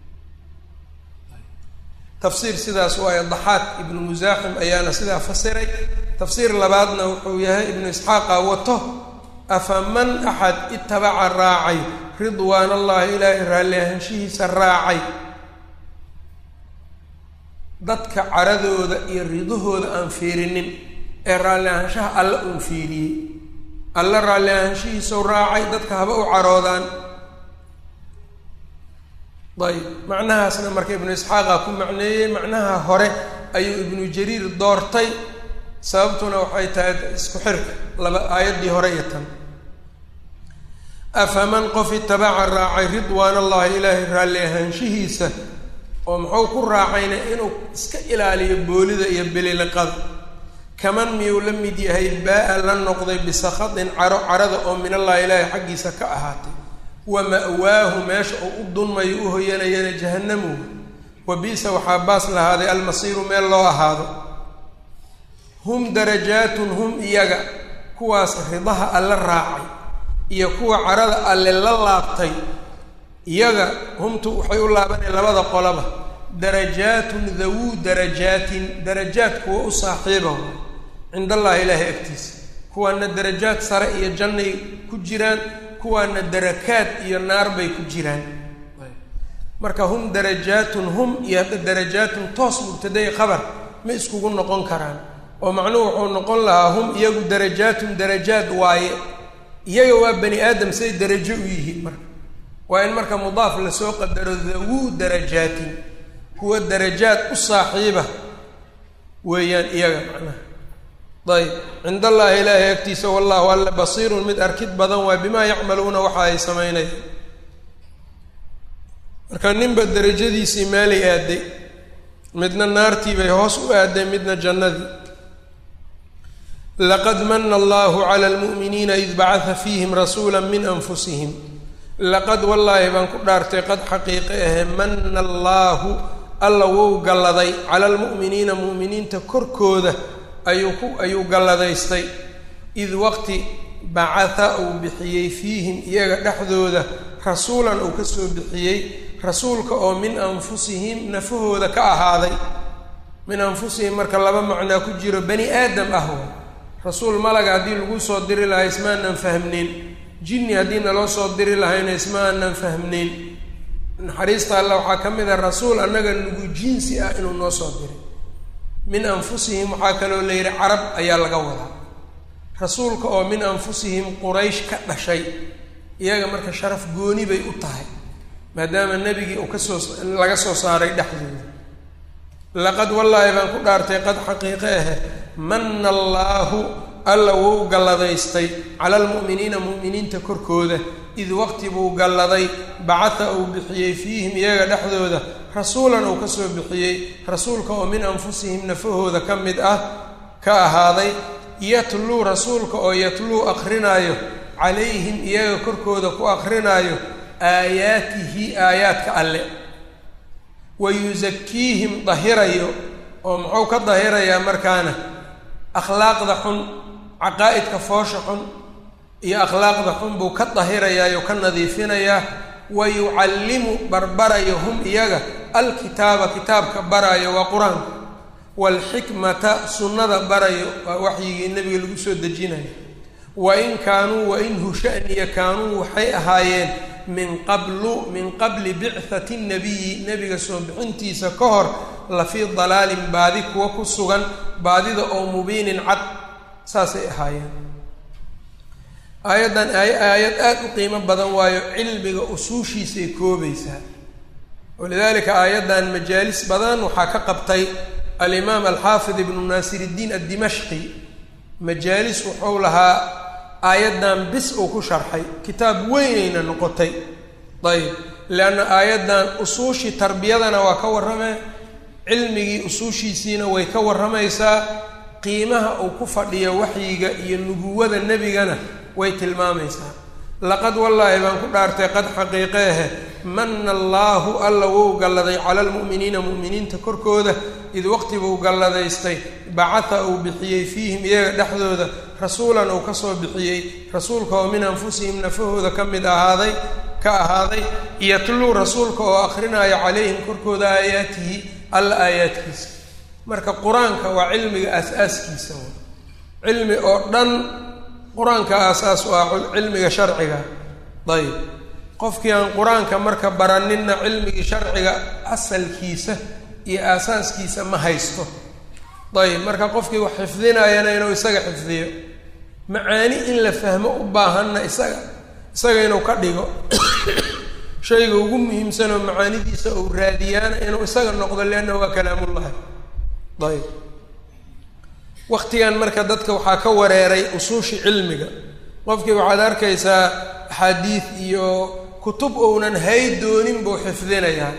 tafsiir sidaas waayo daxaaq ibnu musaaxim ayaana sidaa fasiray tafsiir labaadna wuxuu yahay ibnu isxaaqa wato afaman axad itabaca raacay ridwaan allahi ilaahay raalli ahaanshihiisa raacay dadka caradooda iyo ridahooda aan fiirinin ee raalli ahaanshaha alle uun fiiriyey alle raalli ahaanshihiisau raacay dadka haba u caroodaan ayb macnahaasna marka ibnu isxaaqa ku macneeyey macnaha hore ayuu ibnu jariir doortay sababtuna waxay tahay isku xirka laba aayaddii hore iyo tan afaman qof itabaca raacay ridwaan allahi ilaahay raalli ahaanshihiisa oo muxuu ku raacayna inuu iska ilaaliyo boolida iyo beliliqada kaman miyuu la mid yahay baa-a la noqday bisakhatin caro carada oo min allahi ilaahay xaggiisa ka ahaatay wa ma'waahu meesha uu u dunmayo u hoyanayana jahannamu wa biisa waxaa baas lahaaday almasiiru meel loo ahaado hum darajaatun hum iyaga kuwaas ridaha alle raacay iyo kuwa carada alle la laabtay iyaga humtu waxay u laabaneen labada qolaba darajaatun dawuu darajaatin darajaad kuwa u saaxiiba cinda allaahi ilaahay agtiisa kuwaana darajaad sare iyo jannay ku jiraan kuwaana darakaad iyo naar bay ku jiraan marka hum darajaatun hum iyo hadda darajaatun toos mubtaday khabar ma iskugu noqon karaan oo macnuhu wuxuu noqon lahaa hum iyagu darajaatun darajaad waaye iyaga waa bani aadam say darajo u yihiin marka waa in marka mudaaf lasoo qadaro dawuu darajaatin kuwa darajaad u saaxiiba weeyaan iyaga macnaha ayb cind allaahi ilaahay agtiisa wallahu alla basiirun mid arkid badan waa bimaa yacmaluuna waxa ay samaynayaan marka ninba darajadiisii meelay aaday midna naartii bay hoos u aaday midna jannadii laqad mana allahu cala almu'miniina id bacada fiihim rasuula min anfusihim laqad wallaahi baan ku dhaartay qad xaqiiqe ahe mana allaahu alla wou galladay cala almu'miniina mu'miniinta korkooda ayuu ku ayuu galladaystay id waqti bacatha uu bixiyey fiihim iyaga dhexdooda rasuulan uu ka soo bixiyey rasuulka oo min anfusihim nafahooda ka ahaaday min anfusihim marka laba macnaa ku jiro bani aadam ah rasuul malaga haddii lagu soo diri lahaa isma aanan fahmneyn jinni haddii naloo soo diri lahayna isma aanan fahmneyn naxariista alla waxaa ka mid a rasuul annaga nagu jinsi ah inuu noo soo diray min anfusihim waxaa kaloo la yidhi carab ayaa laga wadaa rasuulka oo min anfusihim quraysh ka dhashay iyaga marka sharaf gooni bay u tahay maadaama nebigii uu kasoo laga soo saaray dhexdooda laqad wallaahi baan ku dhaartay qad xaqiiqe ahe mana allaahu alla wuu galladaystay cala almu'miniina mu'miniinta korkooda id waqti buu galladay bacatha uu bixiyey fiihim iyaga dhexdooda rasuulan uu kasoo bixiyey rasuulka oo min anfusihim nafahooda ka mid ah ka ahaaday yatluu rasuulka oo yatluu akrinaayo calayhim iyaga korkooda ku akrinaayo aayaatihi aayaadka alle wa yusakiihim dahirayo oo muxuu ka dahirayaa markaana akhlaaqda xun caqaa'idka foosha xun iyo akhlaaqda xun buu ka dahirayaa oo ka nadiifinayaa wa yucallimu barbarayo hum iyaga alkitaaba kitaabka barayo waa qur-aanka waalxikmata sunnada barayo waa waxyigii nebiga lagu soo dejinayo wa in kaanuu wa in hushaniya kaanuu waxay ahaayeen min qablu min qabli bicthati nabiyi nebiga soo bixintiisa ka hor la fii dalaalin baadi kuwa ku sugan baadida oo mubiinin cad saasay ahaayeen aayaddan aayad aada u qiimo badan waayo cilmiga usuushiisay koobaysaa walidaalika aayaddan majaalis badan waxaa ka qabtay alimaam alxaafid ibnu naasir iddiin addimashqi majaalis wuxuu lahaa aayaddan bis uu ku sharxay kitaab weynayna noqotay ayb leanna aayaddan usuushii tarbiyadana waa ka warramee cilmigii usuushiisiina way ka warramaysaa qiimaha uu ku fadhiyo waxyiga iyo nubuwada nebigana way tilmaamaysaa laqad wallaahi baan ku dhaartay qad xaqiiqeehe manna allaahu alla wou galladay cala almu'miniina mu'miniinta korkooda id waqti buu galladaystay bacatha uu bixiyey fiihim iyaga dhexdooda rasuulan uu kasoo bixiyey rasuulka oo min anfusihim nafahooda ka mid ahaaday ka ahaaday yatluu rasuulka oo akrinaayo calayhim korkooda aayaatihi alla aayaadkiisa marka qur-aanka waa cilmiga aas-aaskiisa cilmi oo dhan qur-aanka aasaas u ah cilmiga sharciga ayb qofkii aan qur-aanka marka baraninna cilmigii sharciga asalkiisa iyo aasaaskiisa ma haysto ayb marka qofkii wax xifdinayana inuu isaga xifdiyo macaani in la fahmo u baahanna isaga isaga inuu ka dhigo shayga ugu muhiimsanoo macaanidiisa uu raadiyaana inuu isaga noqdo leanna waa kalaamullahi ayb waqtigan marka dadka waxaa ka wareeray usuushi cilmiga qofkii waxaad arkaysaa axaadiid iyo kutub ounan hay doonin buu xifdinayaa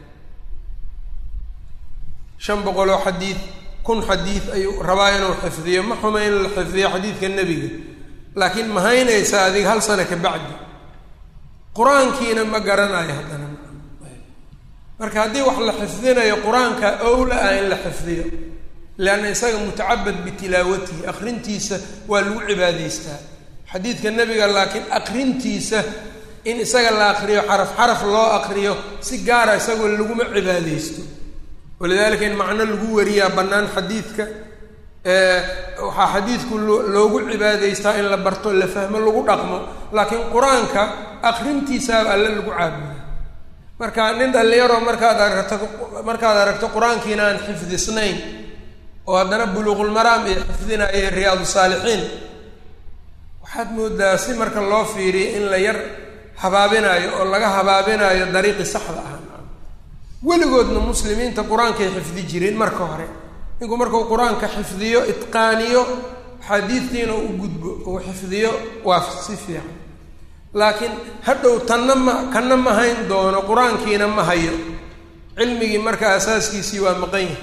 shan boqol oo xadiid kun xadiid ayuu rabaa inuu xifdiyo ma xuma in la xifdiyo xadiidka nebiga laakiin ma haynaysa adiga hal sano ka bacdi qur-aankiina ma garanayo haddana marka haddii wax la xifdinayo qur-aanka owla ah in la xifdiyo leanna isaga mutacabad bitilaawatihi akrintiisa waa lagu cibaadaystaa xadiidka nebiga laakiin akrintiisa in isaga la akriyo xaraf xaraf loo akriyo si gaara isagoo laguma cibaadaysto walidaalika in macno lagu wariyaa bannaan xadiidka waxaa xadiidku loogu cibaadaystaa in la barto la fahmo lagu dhaqmo laakiin qur-aanka akrintiisaaba alle lagu caabuda marka nin dhalinyaro markaad aragto markaad aragto qur-aankiina aan xifdisnayn oo haddana buluuqulmaraam iyo xifdinaya riyaadu saalixiin waxaad moodaa si marka loo fiiriyo in la yar habaabinaayo oo laga habaabinaayo dariiqii saxda ah weligoodna muslimiinta qur-aankay xifdi jireen marka hore ninku markuu qur-aanka xifdiyo itqaaniyo xadiidtiina u gudbo uu xifdiyo waa si fiican laakiin hadhow tanna ma kanna ma hayn doono qur-aankiina ma hayo cilmigii marka asaaskiisii waa maqan yahay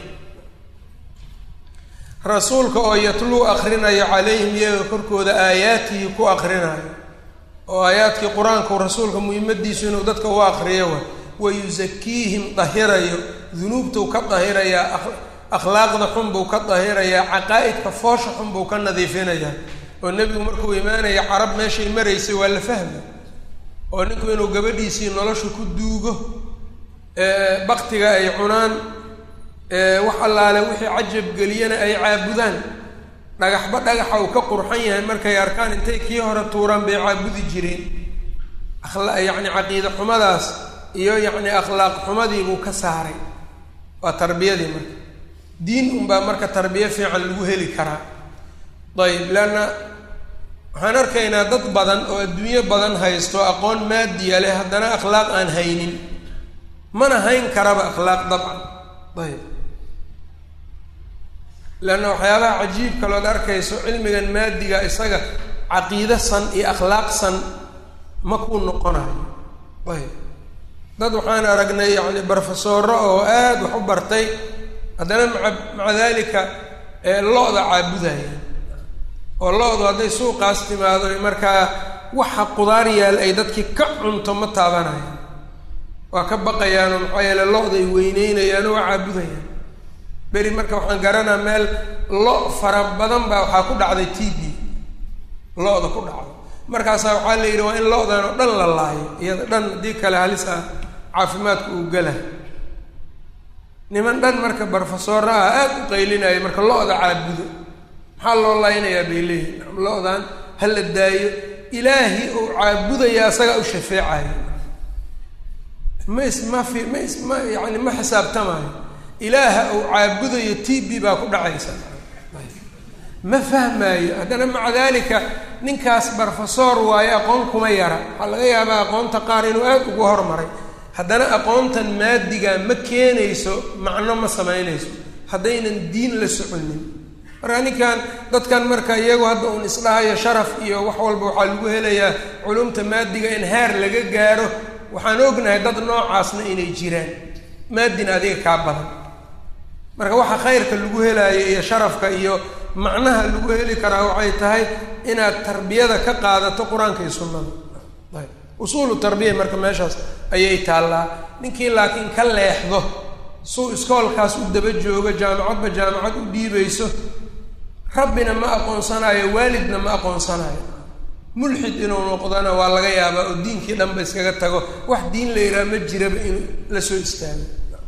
rasuulka oo yatluu akrinayo calayhim iyaga korkooda aayaatihi ku akrinayo oo aayaadkii qur-aanku rasuulka muhiimadiisu inuu dadka u akriyo wa wayusakiihim dahirayo dunuubtuu ka dahirayaa akhlaaqda xun buu ka dahirayaa caqaa'idka foosha xun buu ka nadiifinayaa oo nebigu markuu imaanaya carab meeshay maraysay waa la fahma oo ninku inuu gabadhiisii nolosha ku duugo baktiga ay cunaan wax allaale wixii cajab geliyana ay caabudaan dhagaxba dhagaxa uu ka qurxan yahay markay arkaan intay kii hore tuuraan bay caabudi jireen yacni caqiida xumadaas iyo yacni akhlaaq xumadii buu ka saaray waa tarbiyadii marka diin unbaa marka tarbiye fiican lagu heli karaa ayib leanna waxaan arkaynaa dad badan oo adduunyo badan haysto aqoon maadiya leh haddana akhlaaq aan haynin mana hayn karaba akhlaaq dabcan ayib leanna waxyaabaha cajiib kalood arkayso cilmigan maadiga isaga caqiide san iyo akhlaaq san ma kuu noqonayo ayb dad waxaan aragnay yacni brofesoro oo aada wax u bartay haddana maa maca dalika lo-da caabudaya oo lo-du hadday suuqaas timaado markaa waxa qudaar yaal ay dadkii ka cunto ma taabanayaan waa ka baqayaanoo maxaa yeele lo-da ay weyneynayaan oo waa caabudayaan beri marka waxaan garanaa meel lo fara badan baa waxaa ku dhacday t b lo-da ku dhacday markaasaa waxaa la yidhi waa in lo-dan oo dhan la laayo iyada dhan haddii kale halis ah caafimaadka uu gala niman dhan marka brofesora ah aada u qaylinaya marka lo-da caabudo maxaa loo laynayaa bay leeyihin lo-dan ha la daayo ilaahi uu caabudaya asagaa u shafeecayo ma is ma fi ma is ma yani ma xisaabtamaayo ilaaha uu caabudayo t b baa ku dhacaysa ma fahmaayo haddana maca daalika ninkaas barofesor waayo aqoon kuma yara waxaa laga yaabaa aqoonta qaar inuu aada ugu hormaray haddana aqoontan maadiga ma keenayso macno ma samaynayso haddaynan diin la soconin marka ninkan dadkan marka iyagu hadda uun isdhahayo sharaf iyo wax walba waxaa lagu helayaa culumta maadiga in heer laga gaaro waxaan ognahay dad noocaasna inay jiraan maadina adiga kaa badan marka waxa khayrka lagu helaayo iyo sharafka iyo macnaha lagu heli karaa waxay tahay inaad tarbiyada ka qaadato qur-aanka iyo sunnada ayb usuulu tarbiya marka meeshaas ayay taallaa ninkii laakiin ka leexdo suu iskoolkaas u daba joogo jaamacadba jaamacad u dhiibayso rabbina ma aqoonsanayo waalidna ma aqoonsanayo mulxid inuu noqdana waa laga yaabaa oo diinkii dhanba iskaga tago wax diin la yidhaha ma jiraba inuu la soo istaago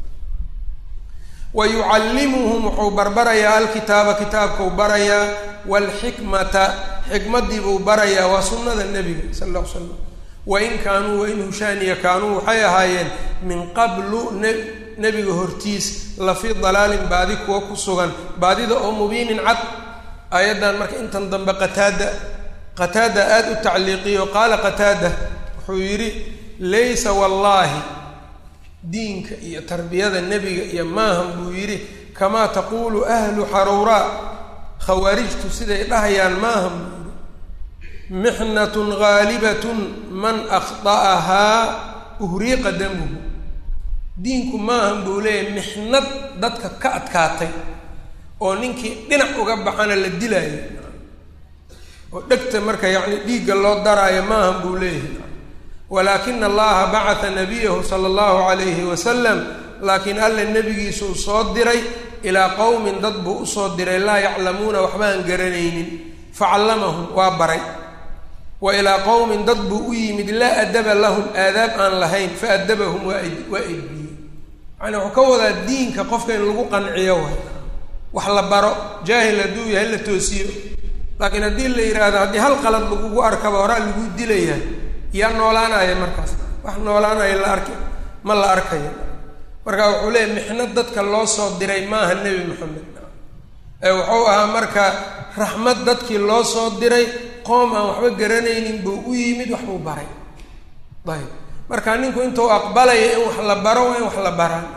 wa yucallimuhum wuxuu barbarayaa alkitaaba kitaabkuu barayaa waalxikmata xikmadiibuu barayaa waa sunnada nebiga sala alla ly slam wain kaanuu wain hushaaniya kaanuu waxay ahaayeen min qablu ne nebiga hortiis la fii dalaalin baadi kuwa ku sugan baadida oo mubiinin cad aayaddan marka intan dambe qataada qataada aada u tacliiqiyo qaala qataada wuxuu yidhi laysa wallaahi diinka iyo tarbiyada nebiga iyo maahan buu yidhi kamaa taquulu ahlu xaruuraa khawaarijtu siday dhahayaan maahan buu yidhi mixnatun haalibatun man akhda'ahaa uhriiqa damuhu diinku maahan buu leeyahay mixnad dadka ka adkaatay oo ninkii dhinac uga baxana la dilaayo oo dhegta marka yacni dhiigga loo daraayo maahan buu leeyahay walaakina allaha bacata nabiyahu sala allahu calayhi wasalam laakiin alla nebigiisa uu soo diray ilaa qowmin dad buu usoo diray laa yaclamuuna waxba aan garanaynin facallamahum waa baray wa ilaa qowmin dad buu u yimid laa adaba lahum aadaab aan lahayn fa adabahum waa waa edbiyey yani wuxuu ka wadaa diinka qofka in lagu qanciyo way wax la baro jaahil hadduu yahay la toosiyo laakiin haddii la yidhaahdo haddii hal qalad lagugu arkaba horaa lagu dilayaa yaa noolaanaya markaas wax noolaanaya la arki ma la arkayo marka wuxuu leeyahy mixnad dadka loo soo diray maaha nebi moxamed ee wuxuu ahaa marka raxmad dadkii loo soo diray qoom aan waxba garanaynin buu u yimid wax buu baray ayb marka ninku intuu aqbalaya in wax la baro waa in wax la baraan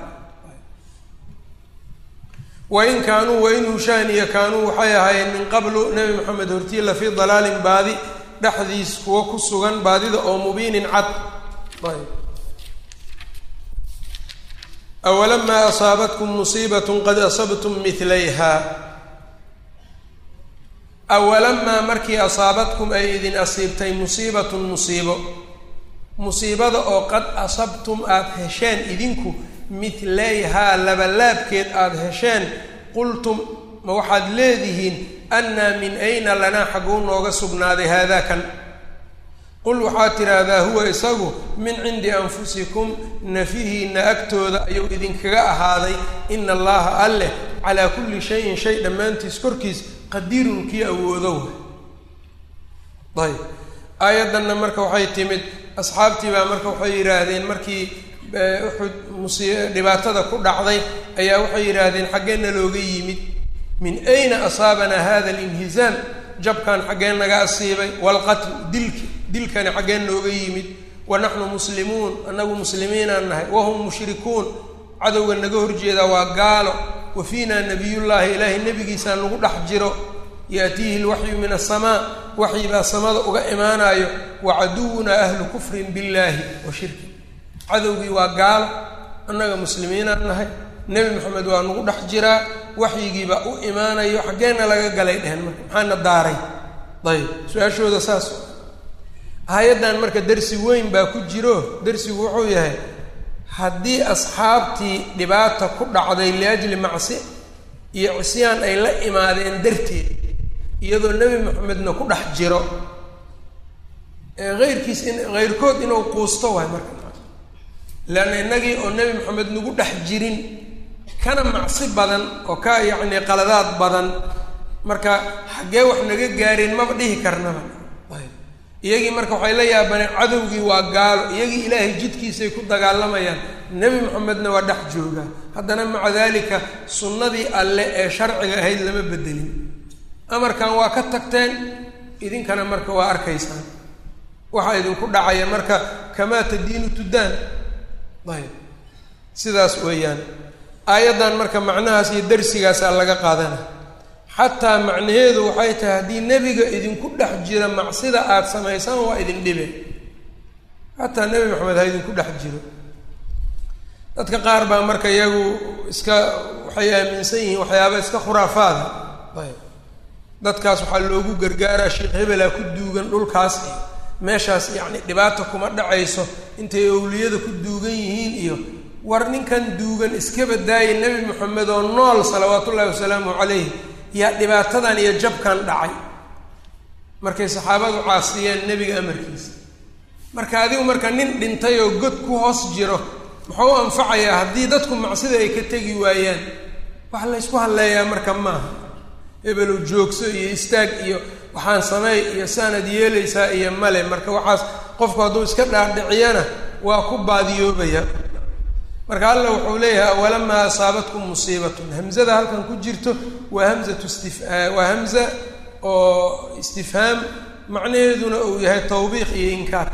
wain kaanuu wain hushaaniya kaanuu waxay ahaayeen min qablu nebi moxamed hortii la fii dalaalin baadi dhexdiis kuwa ku sugan baadida oo mubiinin cad ayb awalamaa asaabatkum musiibatun qad asabtum milayha awalamaa markii asaabatkum ay idin asiibtay musiibatun musiibo musiibada oo qad asabtum aada hesheen idinku midlayhaa labalaabkeed aada hesheen qultum ma waxaad leedihiin annaa min ayna lanaa xagguu nooga sugnaaday haadaa kan qul waxaad tidhaahdaa huwa isagu min cindi anfusikum nafihiinna agtooda ayuu idinkaga ahaaday ina allaha alleh calaa kulli shayin shay dhammaantiis korkiis qadiirun kii awoodow ayb aayaddanna marka waxay timid asxaabtii baa marka waxay yidhaahdeen markii uxud musi dhibaatada ku dhacday ayaa waxay yidhaahdeen xaggeenna looga yimid min ayna asaabanaa hada alinhizaam jabkan xaggeen naga asiibay waalqatl dilki dilkani xaggeen nooga yimid wa naxnu muslimuun annagu muslimiinaan nahay wahum mushrikuun cadowga naga horjeedaa waa gaalo wa fiinaa nabiyullaahi ilaahay nebigiisaa nagu dhex jiro yaatiihi lwaxyu min asamaa waxyi baa samada uga imaanayo wa caduwunaa ahlu kufrin billaahi wa shirki cadowgii waa gaalo annaga muslimiinaan nahay nebi moxamed waa nagu dhex jiraa waxyigiibaa u imaanayo xaggeenna laga galay dhehen marka maxaana daaray ayb su-aashooda saas hay-addan marka darsi weyn baa ku jiro darsigu wuxuu yahay haddii asxaabtii dhibaata ku dhacday liajli macsi iyo cisyaan ay la imaadeen darteed iyadoo nebi moxamedna ku dhex jiro eeheyrkiis in heyrkood inuu quusto waay marka leanna innagii oo nebi moxamed nagu dhex jirin kana macsi badan oo ka yacni qaladaad badan marka xaggee wax naga gaareen maba dhihi karnaba ayb iyagii marka waxay la yaabaneen cadowgii waa gaalo iyagii ilaahay jidkiisay ku dagaalamayaan nebi moxamedna waa dhex jooga haddana maca daalika sunnadii alle ee sharciga ahayd lama bedelin amarkan waa ka tagteen idinkana marka waa arkaysaan waxaa idinku dhacaya marka kamaa tadiinu tudaan ayb sidaas weeyaan aayaddan marka macnahaas iyo darsigaasaa laga qaadana xataa macnaheedu waxay tahay haddii nebiga idinku dhex jira macsida aada samaysaan waa idin dhibe xataa nebi maxamed ha idinku dhex jiro dadka qaar baa marka iyagu iska waxay aaminsan yihiin waxyaaba iska khuraafaada ayb dadkaas waxaa loogu gargaaraa sheekh hebelaa ku duugan dhulkaas iyo meeshaas yacni dhibaata kuma dhacayso intay owliyada ku duugan yihiin iyo war ninkan duugan iska badaayay nebi moxamed oo nool salawaatullaahi wasalaamu calayh yaa dhibaatadan iyo jabkan dhacay markay saxaabadu caasiyeen nebiga amarkiisa marka adigu marka nin dhintay oo god ku hoos jiro muxuu anfacayaa haddii dadku macsida ay ka tegi waayaan wax laysku hadleeyaa marka maaha ebelow joogso iyo istaag iyo waxaan sameey iyo saanad yeelaysaa iyo male marka waxaas qofku hadduu iska dhaadhiciyana waa ku baadiyoobaya marka alla wuxuu leeyahay awalamaa asaabatkum musiibatun hamzada halkan ku jirto waa hamzatu istif waa hamza oo istifhaam macnaheeduna uu yahay tawbiiq iyo inkaar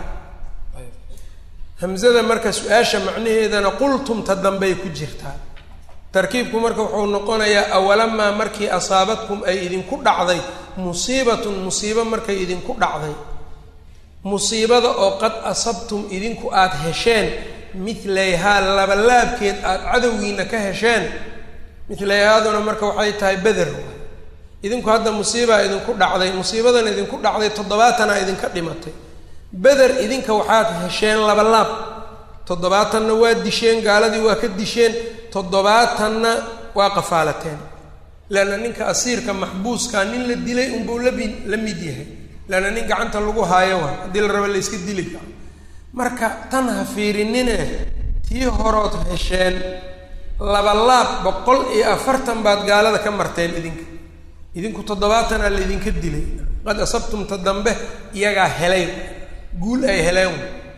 hamzada marka su-aasha macnaheedana qultumta dambey ku jirtaa tarkiibku marka wuxuu noqonayaa awalamaa markii asaabatkum ay idinku dhacday musiibatun musiibo markay idinku dhacday musiibada oo qad asabtum idinku aada hesheen midlayhaa labalaabkeed aada cadowgiina ka hesheen midlayhaaduna marka waxay tahay beder idinku hadda musiibaa idinku dhacday musiibadan idinku dhacday toddobaatanaa idinka dhimatay beder idinka waxaad hesheen labalaab toddobaatanna waa disheen gaaladii waa ka disheen toddobaatanna waa qafaalateen leanna ninka asiirka maxbuuskaa nin la dilay unbuu labi la mid yahay leanna nin gacanta lagu haayo waa haddii la rabo la yska dili karo marka tan ha fiirinine tii horood hesheen labalaab boqol iyo afartan baad gaalada ka marteen idinka idinku toddobaatanaa laydinka dilay qad asabtumta dambe iyagaa helay guul ay heleen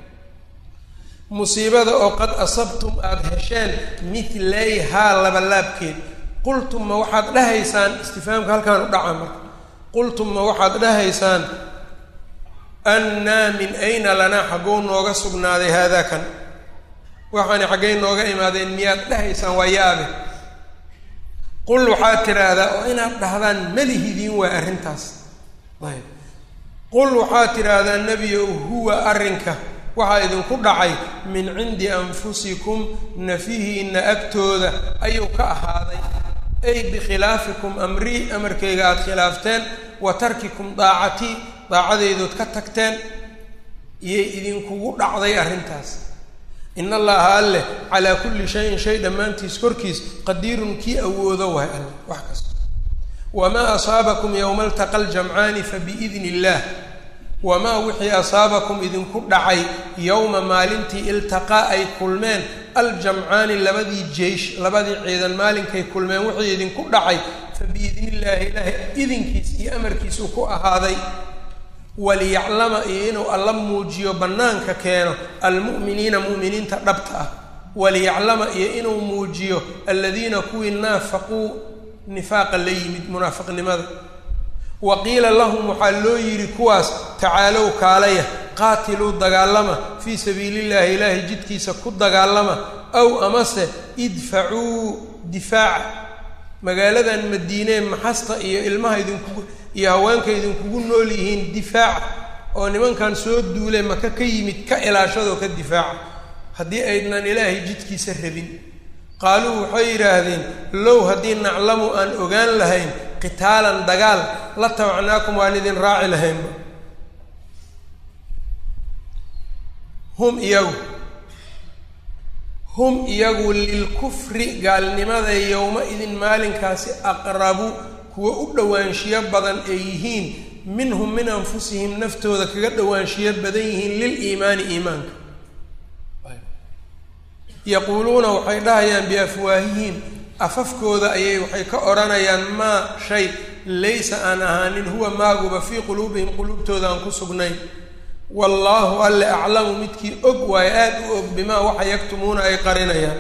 musiibada oo qad asabtum aada hesheen midlayhaa labalaabkeed qultum ma waxaad dhahaysaan istifaamka halkaan u dhaca marka qultum ma waxaad dhahaysaan annaa min ayna lanaa xaggou nooga sugnaaday haadaakan waxaani xaggay nooga imaadeen miyaad dhahaysaan waa yaabe qul waxaad tidhaahdaa oo inaad dhahdaan malihidiin waa arrintaas ayb qul waxaad tidhaahdaa nebiyow huwa arrinka waxaa idinku dhacay min cindi anfusikum nafihiinna agtooda ayuu ka ahaaday ay bikhilaafikum amrii amarkayga aada khilaafteen wa tarkikum daacatii daacadaydood ka tagteen iyay idinkugu dhacday arrintaas in allaha alleh calaa kulli shayin shay dhammaantiis korkiis qadiirun kii awoodo wahay alle wax kasta wamaa asaabakum yowma altaqa aljamcaani fabiidni illaah wamaa wixii asaabakum idinku dhacay yowma maalintii iltaqaa ay kulmeen aljamcaani labadii jeish labadii ciidan maalinkay kulmeen wixii idinku dhacay fabiidni illaahi ilaahay idinkiis iyo amarkiisuu ku ahaaday waliyaclama iyo inuu alla muujiyo bannaanka keeno almu'miniina mu'miniinta dhabta ah waliyaclama iyo inuu muujiyo aladiina kuwii naafaquu nifaaqa la yimid munaafiqnimada wa qiila lahum waxaa loo yidhi kuwaas tacaalow kaalaya qaatiluu dagaalama fii sabiili illaahi ilaahay jidkiisa ku dagaalama aw amase idfacuu difaaca magaaladan madiinee maxasta iyo ilmaha idinkugu iyo haweenka idinkugu nool yihiin difaaca oo nimankan soo duule maka ka yimid ka ilaashadoo ka difaaca haddii aydnan ilaahay jidkiisa rabin qaaluu waxay yidhaahdeen low haddii naclamu aan ogaan lahayn qitaalan dagaal la tabacnaakum waan idin raaci lahaynba hum iyagu hum iyagu lilkufri gaalnimada yowma idin maalinkaasi aqrabu kuwa u dhowaanshiyo badan ay yihiin minhum min anfusihim naftooda kaga dhowaanshiyo badan yihiin liliimaani iimaanka yaquuluuna waxay dhahayaan biafwaahihim afafkooda ayay waxay ka odhanayaan maa shay laysa aan ahaanin huwa maaguba fii quluubihim quluubtooda aan ku sugnayn wallaahu alle aclamu midkii og waayo aada u og bimaa waxa yaktumuuna ay qarinayaan.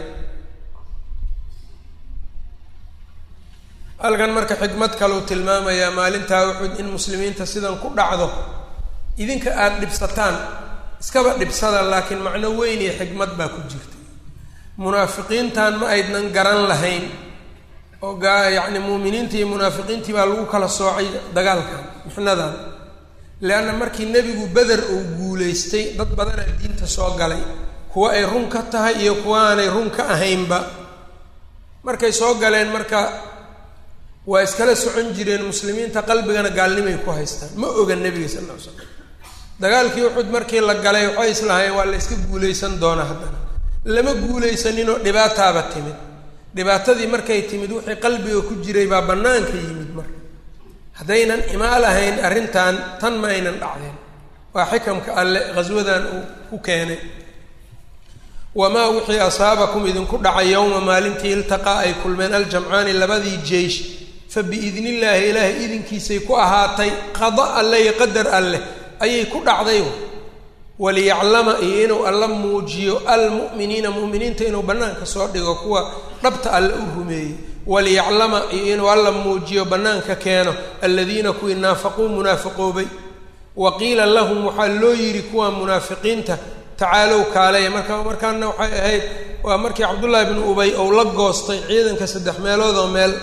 halkan marka xikmad kaleu tilmaamayaa maalintaa Uxud in muslimiinta sidan ku dhacdo idinka aada dhibsataan iskaba dhibsada, laakiin macno weyn iyo xikmad baa ku jirta. munaafiqiintan ma aydnan garan lahayn oo gaa yacni muuminiintii iyo munaafiqiintii baa lagu kala soocay dagaalkan mixnadan, leanna markii nebigu beder uu guulaystay dad badanaa diinta soo galay, kuwa ay run ka tahay iyo kuwa aanay run ka ahaynba. markay soo galeen marka waa iskala socon jireen muslimiinta, qalbigana gaalnimay ku haystaan, ma oga nebiga sal alla ly slam. dagaalkii Uxud markii la galay waxay islahayn waa la iska guulaysan doonaa, haddana lama guulaysaninoo dhibaataaba timid. dhibaatadii markay timid wixii qalbiga ku jiray baa bannaanka yimid. marka haddaynan imaa lahayn arrintan tan ma aynan dhacdeen. waa xikamka alle ghaswadan uu ku keenay. wamaa wixii asaabakum idinku dhacay yowma maalintii iltaqaa ay kulmeen aljamcaani labadii jeysh fa biidni illaahi ilaahay idinkiisay ku ahaatay, qada alle iyo qadar alleh ayay ku dhacday. waliyaclama iyo inuu alla muujiyo almu'miniina mu'miniinta inuu bannaanka soo dhigo kuwa dhabta alle u rumeeyey. waliyaclama iyo inuu alla muujiyo bannaanka keeno aladiina kuwii naafaquu munaafiqoobay. wa qiila lahum waxaa loo yidhi kuwa munaafiqiinta tacaalow kaalaya. marka markaana waxay ahayd waa markii cabdullaahi bnu ubay ou la goostay ciidanka saddex meelood oo meel.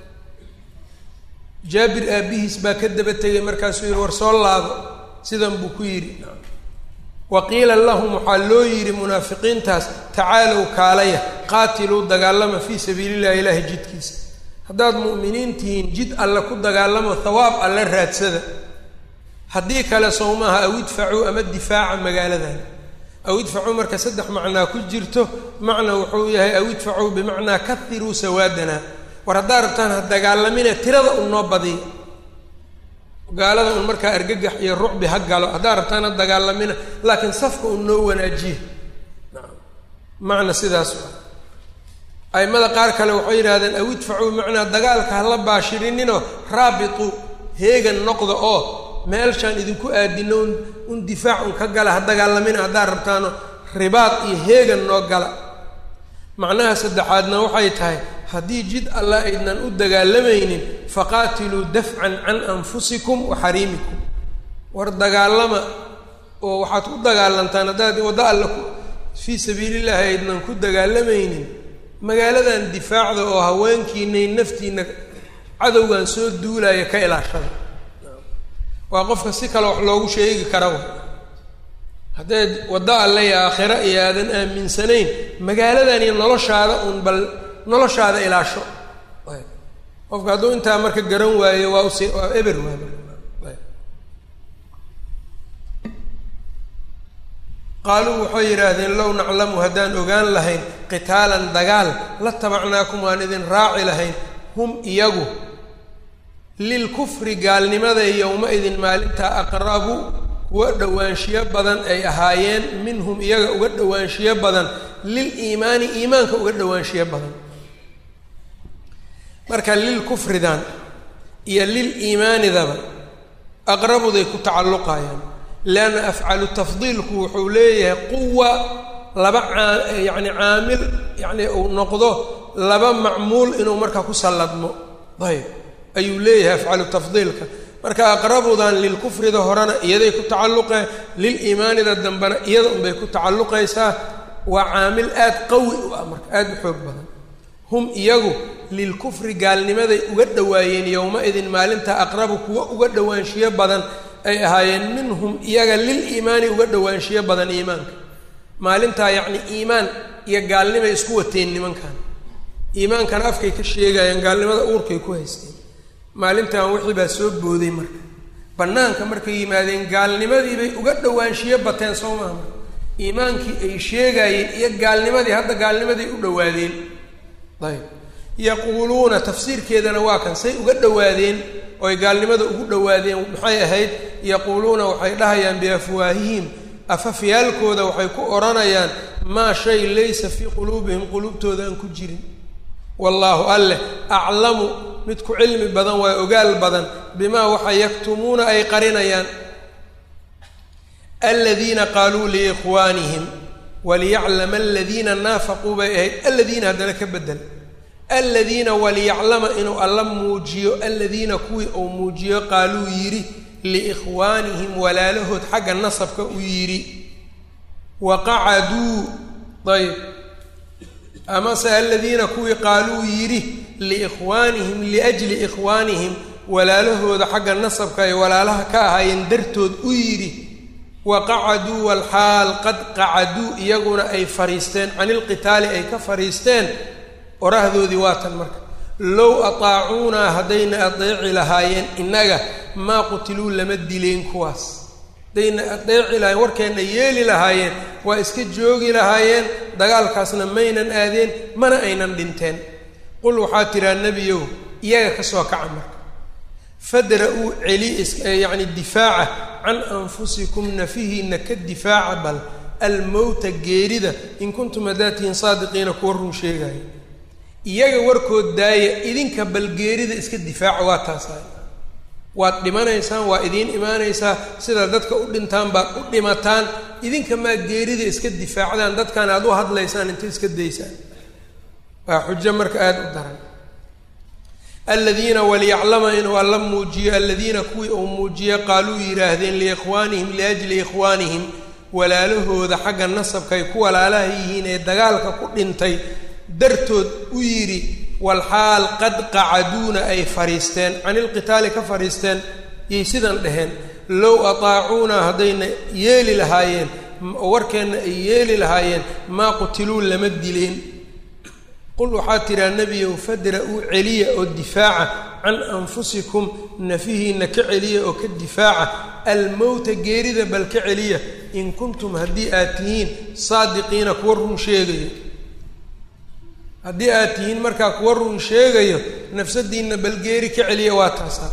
jaabir aabihiis baa ka daba tegay, markaasuu yidhi war soo laado, sidan buu ku yidhi. wa qiila lahum waxaa loo yidhi munaafiqiintaas tacaalow kaalaya qaatiluu dagaalama fii sabiilillahi ilaahi jidkiisa. haddaad mu'miniin tihiin jid alle ku dagaalamo, hawaab alle raadsada. haddii kale sowmaha aw idfacuu ama difaaca magaaladan. aw idfacuu marka saddex macnaa ku jirto. macna wuxuu yahay aw idfacuu bimacnaa kahiruu sawaadana, war haddaad rabtaan ha dagaalamine tirada un noo badiya, gaalada un markaa argagax iyo rucbi ha galo. haddaad rabtaan ha dagaalamina laakiin safka un noo wanaajiya. macna sidaas aimada qaar kale waxay yidhahdeen aw idfacuu macnaa dagaalka hala baashirininoo raabitu heegan noqda oo meelshaan idinku aadino un un difaac un ka gala, ha dagaalamina haddaad rabtaano ribaad iyo heegan noo gala. macnaha saddexaadna waxay tahay haddii jid alla aydnan u dagaalamaynin faqaatiluu dafcan can anfusikum wa xariimikum, war dagaalama oo waxaad ku dagaalantaan haddaad waddo alla fii sabiilillaahi aydnan ku dagaalamaynin, magaaladan difaacda oo haweenkiinay naftiina cadowgan soo duulaya ka ilaashada. waa qofka si kale wax loogu sheegi kara wa haddaed waddo alle iyo aakhira iyo aadan aaminsanayn, magaaladan iyo noloshaada un bal noloshaada ilaasho. qofka hadduu intaa marka garan waayo waa us waa eber waa. qaaluu waxay yidhaahdeen low naclamu haddaan ogaan lahayn qitaalan dagaal la tabacnaakum waan idin raaci lahayn. hum iyagu lilkufri gaalnimaday yowma idin maalintaa aqrabu kuwa dhowaanshiyo badan ay ahaayeen minhum iyaga uga dhowaanshiyo badan liliimaani iimaanka uga dhowaanshiyo badan. marka lilkufridan iyo liliimaanidaba aqrabuday ku tacalluqayaan, lianna afcalu tafdiilku wuxuu leeyahay quwa laba aa yacni caamil yacni uu noqdo laba macmuul inuu markaa ku salladmo ayb ayuu leeyahay afcalu tafdiilka. marka aqrabudan lilkufrida horena iyaday ku tacalluqeen, liliimaanida dambena iyada unbay ku tacalluqaysaa. waa caamil aada qawi u ah marka aada u xoog badan. hum iyagu lilkufri gaalnimaday uga dhowaayeen yowma idin maalintaa aqrabu kuwa uga dhowaanshiyo badan ay ahaayeen minhum iyaga liliimaani uga dhowaanshiyo badan iimaanka. maalintaa yacni iimaan iyo gaalnimay isku wateen nimankan. iimaankana afkay ka sheegayaan, gaalnimada uurkay ku haysteen. maalintan wixii baa soo booday marka bannaanka markay yimaadeen gaalnimadiibay uga dhowaanshiyo bateen soo maaha. iimaankii ay sheegaayeen iyo gaalnimadii hadda gaalnimadii u dhowaadeen. ayb yaquuluuna tafsiirkeedana waa kan say uga dhowaadeen oo ay gaalnimada ugu dhowaadeen maxay ahayd. yaquuluuna waxay dhahayaan biafwaahihim afafyaalkooda waxay ku odhanayaan maa shay laysa fii quluubihim quluubtooda aan ku jirin. wallaahu alleh aclamu mid ku cilmi badan waa ogaal badan bimaa waxa yaktumuuna ay qarinayaan. aladiina qaaluu liikhwaanihim waliyaclama aladiina naafaquu bay ahayd aladiina haddana ka bedel aladiina waliyaclama inuu alla muujiyo aladiina kuwii uu muujiyo qaaluu yidhi liikhwaanihim walaalahood xagga nasabka u yidhi waqacaduu ayb amase aladiina kuwii qaaluu yidhi liikhwaanihim liajli ikhwaanihim walaalahooda xagga nasabka ay walaalaha ka ahaayeen dartood u yidhi waqacaduu walxaal qad qacaduu iyaguna ay fariisteen cani ilqitaali ay ka fariisteen orahdoodii waatan marka low ataacuunaa haddayna adeeci lahaayeen innaga maa qutiluu lama dileen kuwaas haddayna adeeci lahayen warkeenna yeeli lahaayeen waa iska joogi lahaayeen dagaalkaasna maynan aadeen mana aynan dhinteen qul waxaa tiraa nebiyow iyaga ka soo kaca marka fadra-uu celi yacni difaaca can anfusikum nafihiinna ka difaaca bal almowta geerida in kuntum haddaad tihiin saadiqiina kuwa run sheegaayo iyaga warkood daaya idinka bal geerida iska difaaca waa taasaa waad dhimanaysaan waa idiin imaanaysaa sidaa dadka u dhintaan baad u dhimataan idinka maa geerida iska difaacdaan dadkan aad u hadlaysaan inta iska daysaan waa xujo marka aada u daran aladiina waliyaclama inuu alla muujiyo aladiina kuwii uu muujiye qaaluu yidhaahdeen liikhwaanihim liajli ikhwaanihim walaalahooda xagga nasabka ay ku walaalaha yihiin ee dagaalka ku dhintay dartood u yidhi walxaal qad qacaduuna ay fariisteen cani ilqitaali ka fariisteen yay sidan dhaheen low ataacuuna haddayna yeeli lahaayeen oo warkeenna ay yeeli lahaayeen maa qutiluu lama dileen qul waxaa tiraa nebiyow fadra-uu celiya oo difaaca can anfusikum nafihiinna ka celiya oo ka difaaca almowta geerida bal ka celiya in kuntum haddii aad tihiin saadiqiina kuwa run sheegayo haddii aad tihiin markaa kuwa run sheegayo nafsadiinna bal geeri ka celiya waa taasaa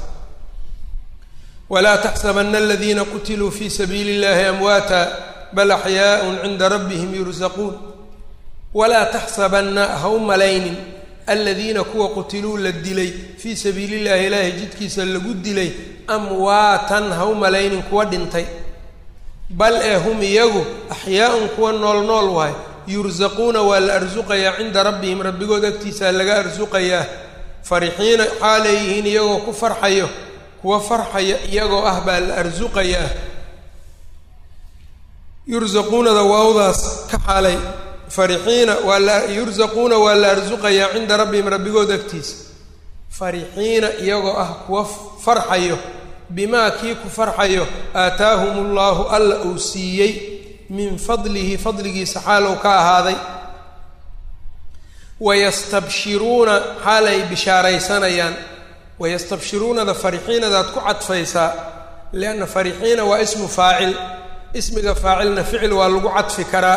walaa taxsabana aladiina qutiluu fii sabiili illahi amwaata bal axyaaءun cinda rabbihim yursaquun walaa taxsabanna ha u malaynin aladiina kuwa qutiluu la dilay fii sabiili llahi ilaahay jidkiisa lagu dilay amwaatan ha u malaynin kuwa dhintay bal ee hum iyagu axyaaun kuwa nool nool waay yursaquuna waa la arsuqayaa cinda rabbihim rabbigood agtiisaa laga arsuqayaa farixiina xaaleeyihiin iyagoo ku farxayo kuwa farxaya iyagoo ah baa la arsuqayaa yursaquunada waawdaas ka xaalay farixiina waa la yursaquuna waa la arsuqayaa cinda rabbihim rabbigood agtiisa farixiina iyagoo ah kuwa farxayo bimaa kii ku farxayo aataahum ullahu alla uu siiyey min fadlihi fadligiisa xaalow ka ahaaday wayastabshiruuna xaalay bishaaraysanayaan wayastabshiruunada farixiinadaad ku cadfaysaa lianna farixiina waa ismu faacil ismiga faacilna ficil waa lagu cadfi karaa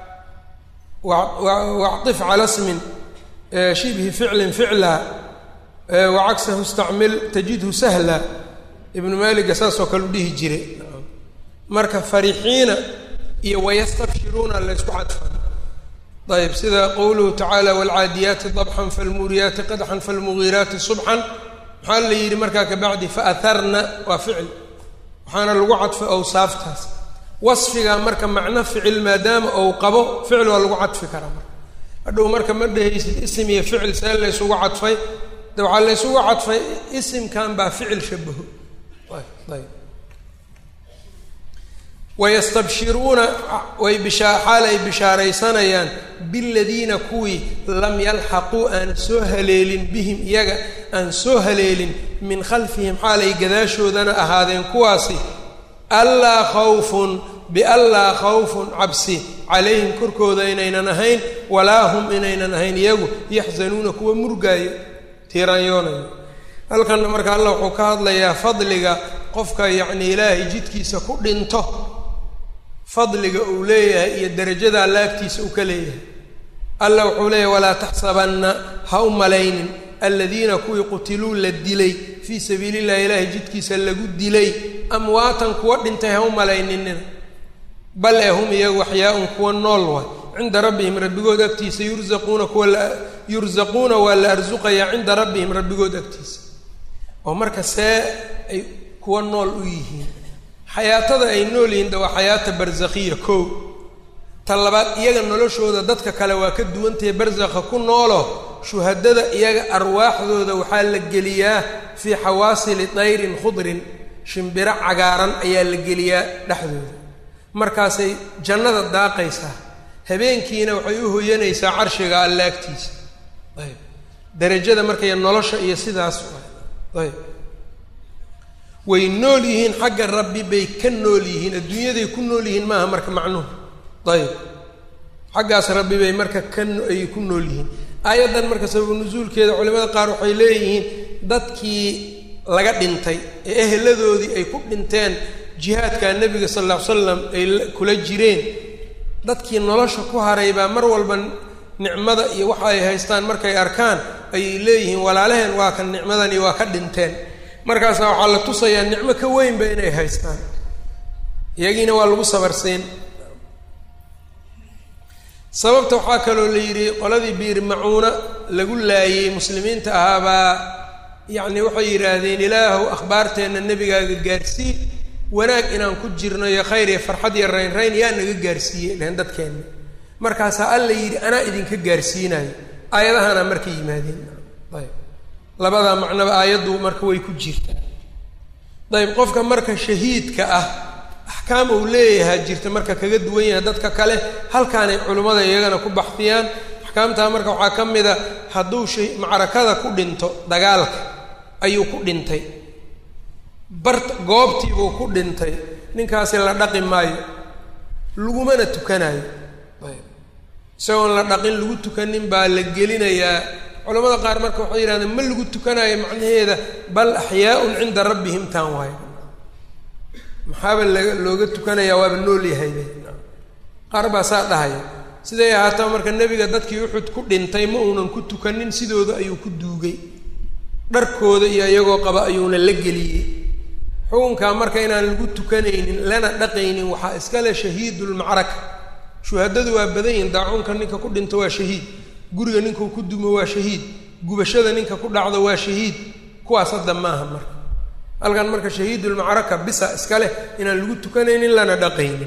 wacطif cala smin shibhi ficlin ficla wacagsahu istacmil tajidhu sahla ibnu maaliga saasoo kale u dhihi jiray marka farixiina iyo wayastabshiruuna laysku cadfa ayb sida qowluhu tacaala waalcaadiyaati dabxan falmuuriyaati qadxan falmugiiraati subxan maxaa la yidhi markaa kabacdi faaharna waa ficil waxaana lagu cadfay awsaaftaas wasfiga marka macno ficil maadaama ou qabo ficil waa lagu cadfi karaa marka hadhow marka ma dhehaysid isim iyo ficil see laysugu cadfay de waxaa laysugu cadfay isimkan baa ficil shabaho ayb wayastabshiruuna way bishaa xaal ay bishaaraysanayaan biladiina kuwii lam yalxaquu aan soo haleelin bihim iyaga aan soo haleelin min khalfihim xaal ay gadaashoodana ahaadeen kuwaasi allaa khawfun biallaa khawfun cabsi calayhim korkooda inaynan ahayn walaa hum inaynan ahayn iyagu yaxzanuuna kuwa murgaayo tiiraanyoonayo halkanna marka allah wuxuu ka hadlayaa fadliga qofka yacni ilaahay jidkiisa ku dhinto fadliga uu leeyahay iyo darajada alla agtiisa uu ka leeyahay alla wuxuu leeyahay walaa taxsabanna ha u malaynin aladiina kuwii qutiluu la dilay fii sabiili llahi ilaahay jidkiisa lagu dilay amwaatan kuwa dhintay ha u malayninina bal ee hum iyagu axyaaun kuwa nool waay cinda rabbihim rabbigood agtiisa yursaquuna kuwa la yursaquuna waa la arsuqayaa cinda rabbihim rabbigood agtiisa oo marka see ay kuwa nool u yihiin xayaatada ay nool yihiin da waa xayaata barzakhiya kow ta labaad iyaga noloshooda dadka kale waa ka duwantahay barzakha ku noolo shuhadada iyaga arwaaxdooda waxaa la geliyaa fii xawaasili dayrin khudrin shimbiro cagaaran ayaa la geliyaa dhexdooda markaasay jannada daaqaysaa habeenkiina waxay u hoyanaysaa carshiga alla agtiisa ayb darajada markay nolosha iyo sidaas ayb way nool yihiin xagga rabbi bay ka nool yihiin adduunyaday ku nool yihiin maaha marka macnuhu ayb xaggaas rabbi bay marka ka ay ku nool yihiin aayaddan marka sababu nusuulkeeda culimada qaar waxay leeyihiin dadkii laga dhintay ee eheladoodii ay ku dhinteen jihaadka nebiga sal alla ly slam ay kula jireen dadkii nolosha ku haray baa mar walba nicmada iyo waxa ay haystaan markay arkaan ayay leeyihiin walaalaheen waa kan nicmadani waa ka dhinteen markaasaa waxaa la tusayaa nicmo ka weynba inay haystaan iyagiina waa lagu sabarsiin sababta waxaa kaloo la yidhi qoladii biir macuuna lagu laayey muslimiinta ahaabaa yacni waxay yidhaahdeen ilaahow akhbaarteenna nebigaaga gaarsii wanaag inaan ku jirno iyo khayr iyo farxad iyo raynrayn yaa naga gaarsiiyey dhehen dadkeenna markaasaa alla yidhi anaa idinka gaarsiinayo aayadahana marka yimaadeen ayb labadaa macnaba aayaddu marka way ku jirtaa ayb qofka marka shahiidka ah axkaam uu leeyahaa jirta marka kaga duwan yahay dadka kale halkaanay culimmada iyagana ku baxfiyaan axkaamtaa marka waxaa ka mid a hadduu shay macrakada ku dhinto dagaalka ayuu ku dhintay bart goobtiibuu ku dhintay ninkaasi la dhaqi maayo lagumana tukanayo ayb isagoon la dhaqin lagu tukanin baa la gelinayaa culamada qaar marka waxay yidhahdeen ma lagu tukanayo macnaheeda bal axyaaun cinda rabbihim taan waayo maxaaba laga looga tukanayaa waaba nool yahaybe qaar baa saa dhahaya siday ahaataba marka nebiga dadkii uxud ku dhintay ma uunan ku tukanin sidooda ayuu ku duugay dharkooda iyo iyagoo qaba ayuuna la geliyey xukunkaa marka inaan lagu tukanaynin lana dhaqaynin waxaa iskale shahiidulmacraka shuhadadu waa badan yihin daacuunka ninka ku dhinto waa shahiid guriga ninkuu ku dumo waa shahiid gubashada ninka ku dhacdo waa shahiid kuwaas hadda maaha marka halkan marka shahiidulmacraka bisa iska leh inaan lagu tukanaynin lana dhaqaynin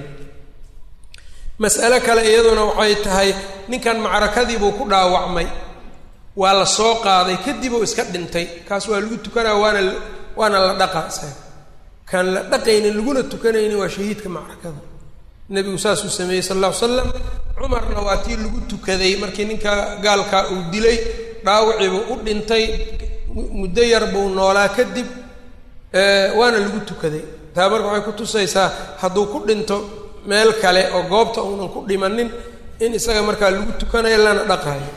mas'ale kale iyaduna waxay tahay ninkan macrakadiibuu ku dhaawacmay waa la soo qaaday kadib uu iska dhintay kaas waa lagu tukanaya waana waana la dhaqa isaga kaan la dhaqaynin laguna tukanaynin waa shahiidka macrakada nebigu saasuu sameeyey sal alla ly slam cumarna waa tii lagu tukaday markii ninka gaalkaa uu dilay dhaawiciibuu u dhintay muddo yar buu noolaa kadib waana lagu tukaday taa marka waxay ku tusaysaa hadduu ku dhinto meel kale oo goobta uunan ku dhimanin in isaga markaa lagu tukanayo lana dhaqaayo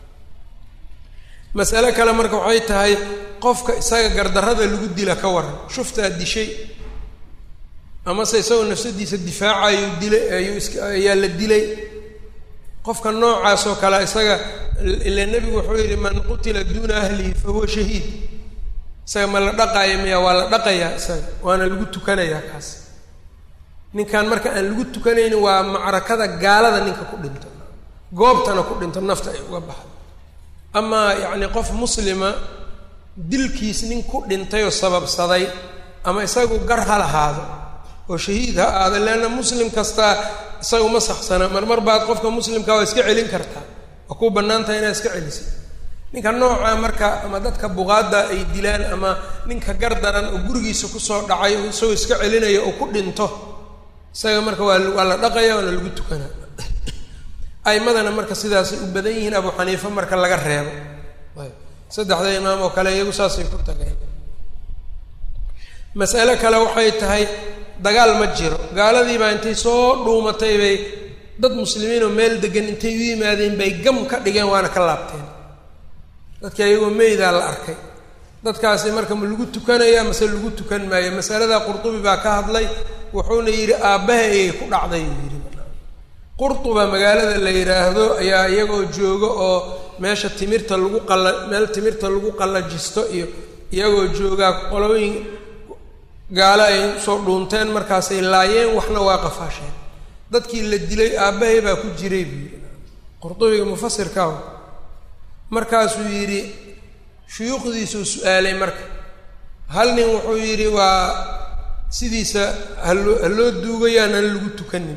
masale kale marka waxay tahay qofka isaga gardarrada lagu dila ka waran shuftaa dishay amase isagoo nafsadiisa difaacayo dilay ayuu is ayaa la dilay qofka noocaas oo kale isaga ila nebigu wuxuu yidhi man qutila duuna ahlihi fa huwa shahiid isaga ma la dhaqaayo miya waa la dhaqayaa isaga waana lagu tukanayaa kaas ninkan marka aan lagu tukanaynin waa macrakada gaalada ninka ku dhinto goobtana ku dhinto nafta ay uga baxdo amaa yacni qof muslima dilkiis nin ku dhintay oo sababsaday ama isagu gar ha lahaado oo shahiid ha aado leanna muslim kastaa isaga uma saxsana marmar baad qofka muslimka waa iska celin kartaa waa kuu bannaan tahay inaad iska celisay ninka noocaa marka ama dadka buqaadda ay dilaan ama ninka gar daran oo gurigiisa kusoo dhacay oo isagoo iska celinaya oo ku dhinto isaga marka waa waa la dhaqaya waana lagu tukanaa aimadana marka sidaasay u badan yihiin abu xaniifa marka laga reebo ayb saddexda imaam oo kale iyagu saasay ku tageen mas'ale kale waxay tahay dagaal ma jiro gaaladii baa intay soo dhuumatay bay dad muslimiin oo meel degan intay u yimaadeen bay gam ka dhigeen waana ka laabteen dadka iyagoo meydaa la arkay dadkaasi marka ma lagu tukanaya mase lagu tukan maayo masalada qurtubi baa ka hadlay wuxuuna yidhi aabbaha ayay ku dhacday uu yidhi qurtuba magaalada la yidhaahdo ayaa iyagoo jooga oo meesha timirta lagu qalla meel timirta lagu qallajisto iyo iyagoo joogaa qolooyin gaalo ay soo dhuunteen markaasay laayeen waxna waa qafaasheen dadkii la dilay aabbahay baa ku jiray buu yidhi qurtubiga mufasirkaa markaasuu yidhi shuyuukhdiisuu su-aalay marka hal nin wuxuu yidhi waa sidiisa haloo haloo duugayaanan lagu tukanin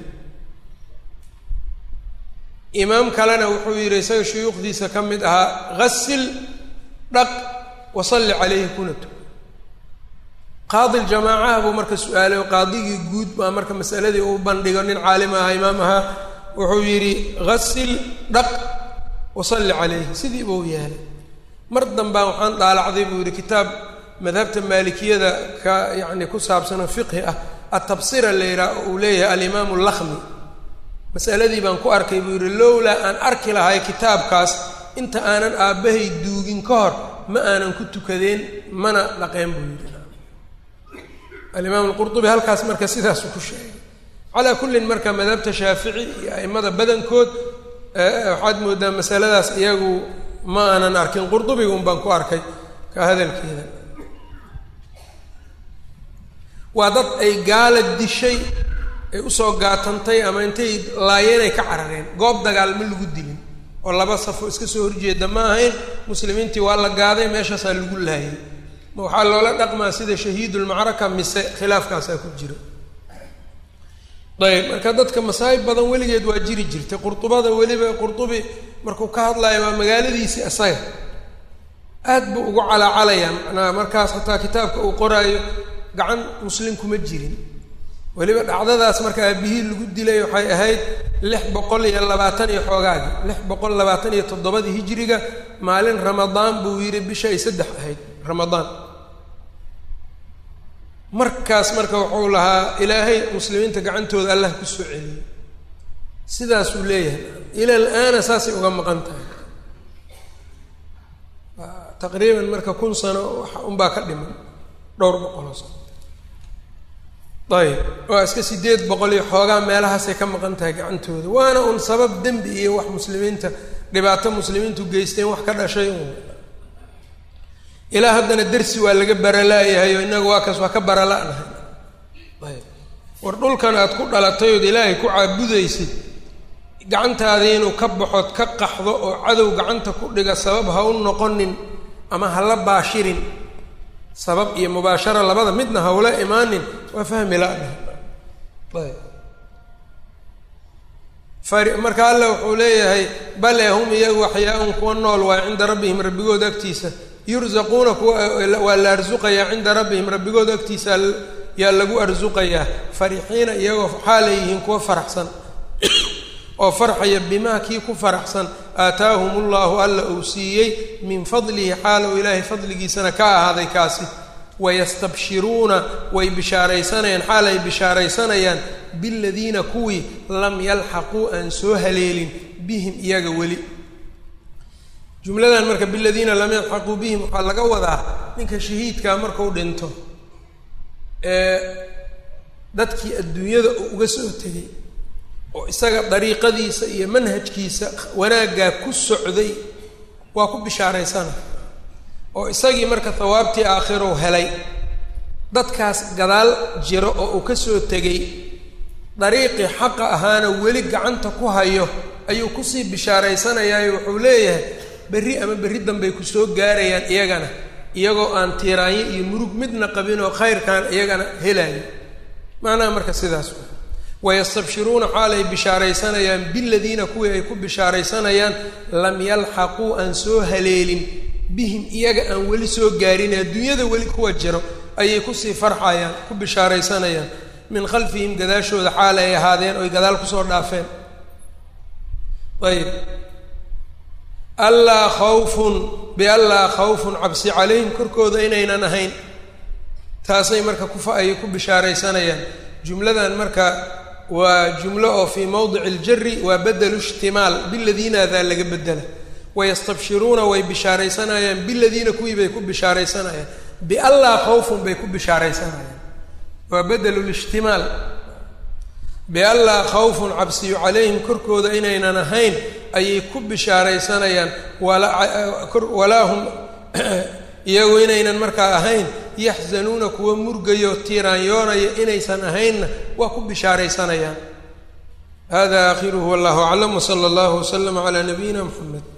imaam kalena wuxuu yidhi isaga shuyuukhdiisa ka mid ahaa ghasil dhaq wasalli calayhi kuna tuko qaadi ljamaacaha buu marka su-aalay oo qaadigii guud baa marka masaladii uu bandhigo nin caalim aha imaam ahaa wuxuu yidhi ghasil dhaq wasalli calayhi sidii buu yeelay mar dambaa waxaan daalacday buu yidhi kitaab madhabta maalikiyada ka yacni ku saabsanoo fiqhi ah atabsira la yidhaha uu leeyahay alimaamu lakhmi masaladii baan ku arkay buu yidhi lowlaa aan arki lahay kitaabkaas inta aanan aabbahay duugin ka hor ma aanan ku tukadeen mana dhaqeen buu yidhi alimaam alqurtubi halkaas marka sidaasuu ku sheegay calaa kullin marka madhabta shaafici iyo a'immada badankood waxaad moodaa masaladaas iyagu ma aanan arkin qurtubiga un baan ku arkay ka hadalkeeda waa dad ay gaala dishay ay usoo gaatantay ama intay laayeen ay ka carareen goob dagaal ma lagu dilin oo laba safo iska soo horjeeda ma ahayn muslimiintii waa la gaaday meeshaasaa lagu laayay ma waxaa loola dhaqmaa sida shahiidulmacraka mise khilaafkaasaa ku jira ayb marka dadka masaa'ib badan weligeed waa jiri jirtay qurtubada weliba qurtubi markuu ka hadlayo waa magaaladiisii asaga aad buu ugu calaacalayaa macnaha markaas xataa kitaabka uu qoraayo gacan muslim kuma jirin weliba dhacdadaas marka aabihii lagu dilay waxay ahayd lix boqol iyo labaatan iyo xoogaagi lix boqol labaatan iyo toddobadii hijiriga maalin ramadaan buu yidhi bisha ay saddex ahayd ramadaan markaas marka wuxuu lahaa ilaahay muslimiinta gacantooda allah ku soo celiyey sidaasuu leeyahay ila al-aana saasay uga maqan tahay taqriiban marka kun sano unbaa ka dhiman dhowr boqoloo sano ayb waa iska sideed boqol iyo xoogaa meelahaasay ka maqan tahay gacantooda waana un sabab dembi iyo wax muslimiinta dhibaato muslimiintu geysteen wax ka dhashay un ilaa haddana dersi waa laga baralaayahay oo innaga waa kaas waa ka barala-nahay ayb war dhulkan aad ku dhalatay ood ilaahay ku caabudaysid gacantaadii inuu ka baxood ka qaxdo oo cadow gacanta ku dhiga sabab ha u noqonin ama ha la baashirin sabab iyo mubaashara labada midna hawla imaanin waa fahmi la-nah ayb fari marka alla wuxuu leeyahay bale hum iyagu axyaa-un kuwa nool waa cinda rabbihim rabbigooda agtiisa yurzaquuna kuwa waa la arsuqayaa cinda rabbihim rabbigooda agtiisa yaa lagu arsuqayaa farixiina iyagoo xaalay yihiin kuwa faraxsan oo farxaya bimaa kii ku faraxsan aataahum ullahu alla uu siiyey min fadlihi xaala uu ilaahay fadligiisana ka ahaaday kaasi wayastabshiruuna way bishaaraysanayaan xaal ay bishaaraysanayaan biladiina kuwii lam yalxaquu aan soo haleelin bihim iyaga weli jumladan marka biladiina lam yalxaquu bihim waxaa laga wadaa ninka shahiidkaa markuu dhinto ee dadkii adduunyada uu uga soo tegay oo isaga dariiqadiisa iyo manhajkiisa wanaaggaa ku socday waa ku bishaaraysana oo isagii marka hawaabtii aakhirou helay dadkaas gadaal jiro oo uu ka soo tegay dariiqii xaqa ahaana weli gacanta ku hayo ayuu kusii bishaaraysanayaayo wuxuu leeyahay berri ama berri dambay ku soo gaarayaan iyagana iyagoo aan tiiraanyo iyo murug midna qabin oo khayrkan iyagana helayo macnaha marka sidaas wayastabshiruuna xaal ay bishaaraysanayaan biladiina kuwii ay ku bishaaraysanayaan lam yalxaquu aan soo haleelin bihim iyaga aan weli soo gaarin adduunyada weli kuwa jiro ayay kusii farxayaan ku bishaaraysanayaan min khalfihim gadaashooda xaal ay ahaadeen oy gadaal kusoo dhaafeen ayb allaa khawfun biallaa khawfun cabsi calayhim korkooda inaynan ahayn taasay marka kufa ayay ku bishaaraysanayaan jumladan marka waa jumlo oo fii mawdici اljari waa bedelu ishtimaal biladiinadaa laga bedela wayastabshiruuna way bishaaraysanayaan biladiina kuwii bay ku bishaaraysanayaan biallaa khawfun bay ku bishaaraysanayaan waa bedelu lishtimaal biallaa khawfun cabsiyu calayhim korkooda inaynan ahayn ayay ku bishaaraysanayaan walaa hum iyagu inaynan markaa ahayn yaxzanuuna kuwa murgayo tiiraanyoonaya inaysan ahaynna waa ku bishaaraysanayaan hada aakhiruhu wallahu aclam wsala allahu waslama calaa nabiyina muxamed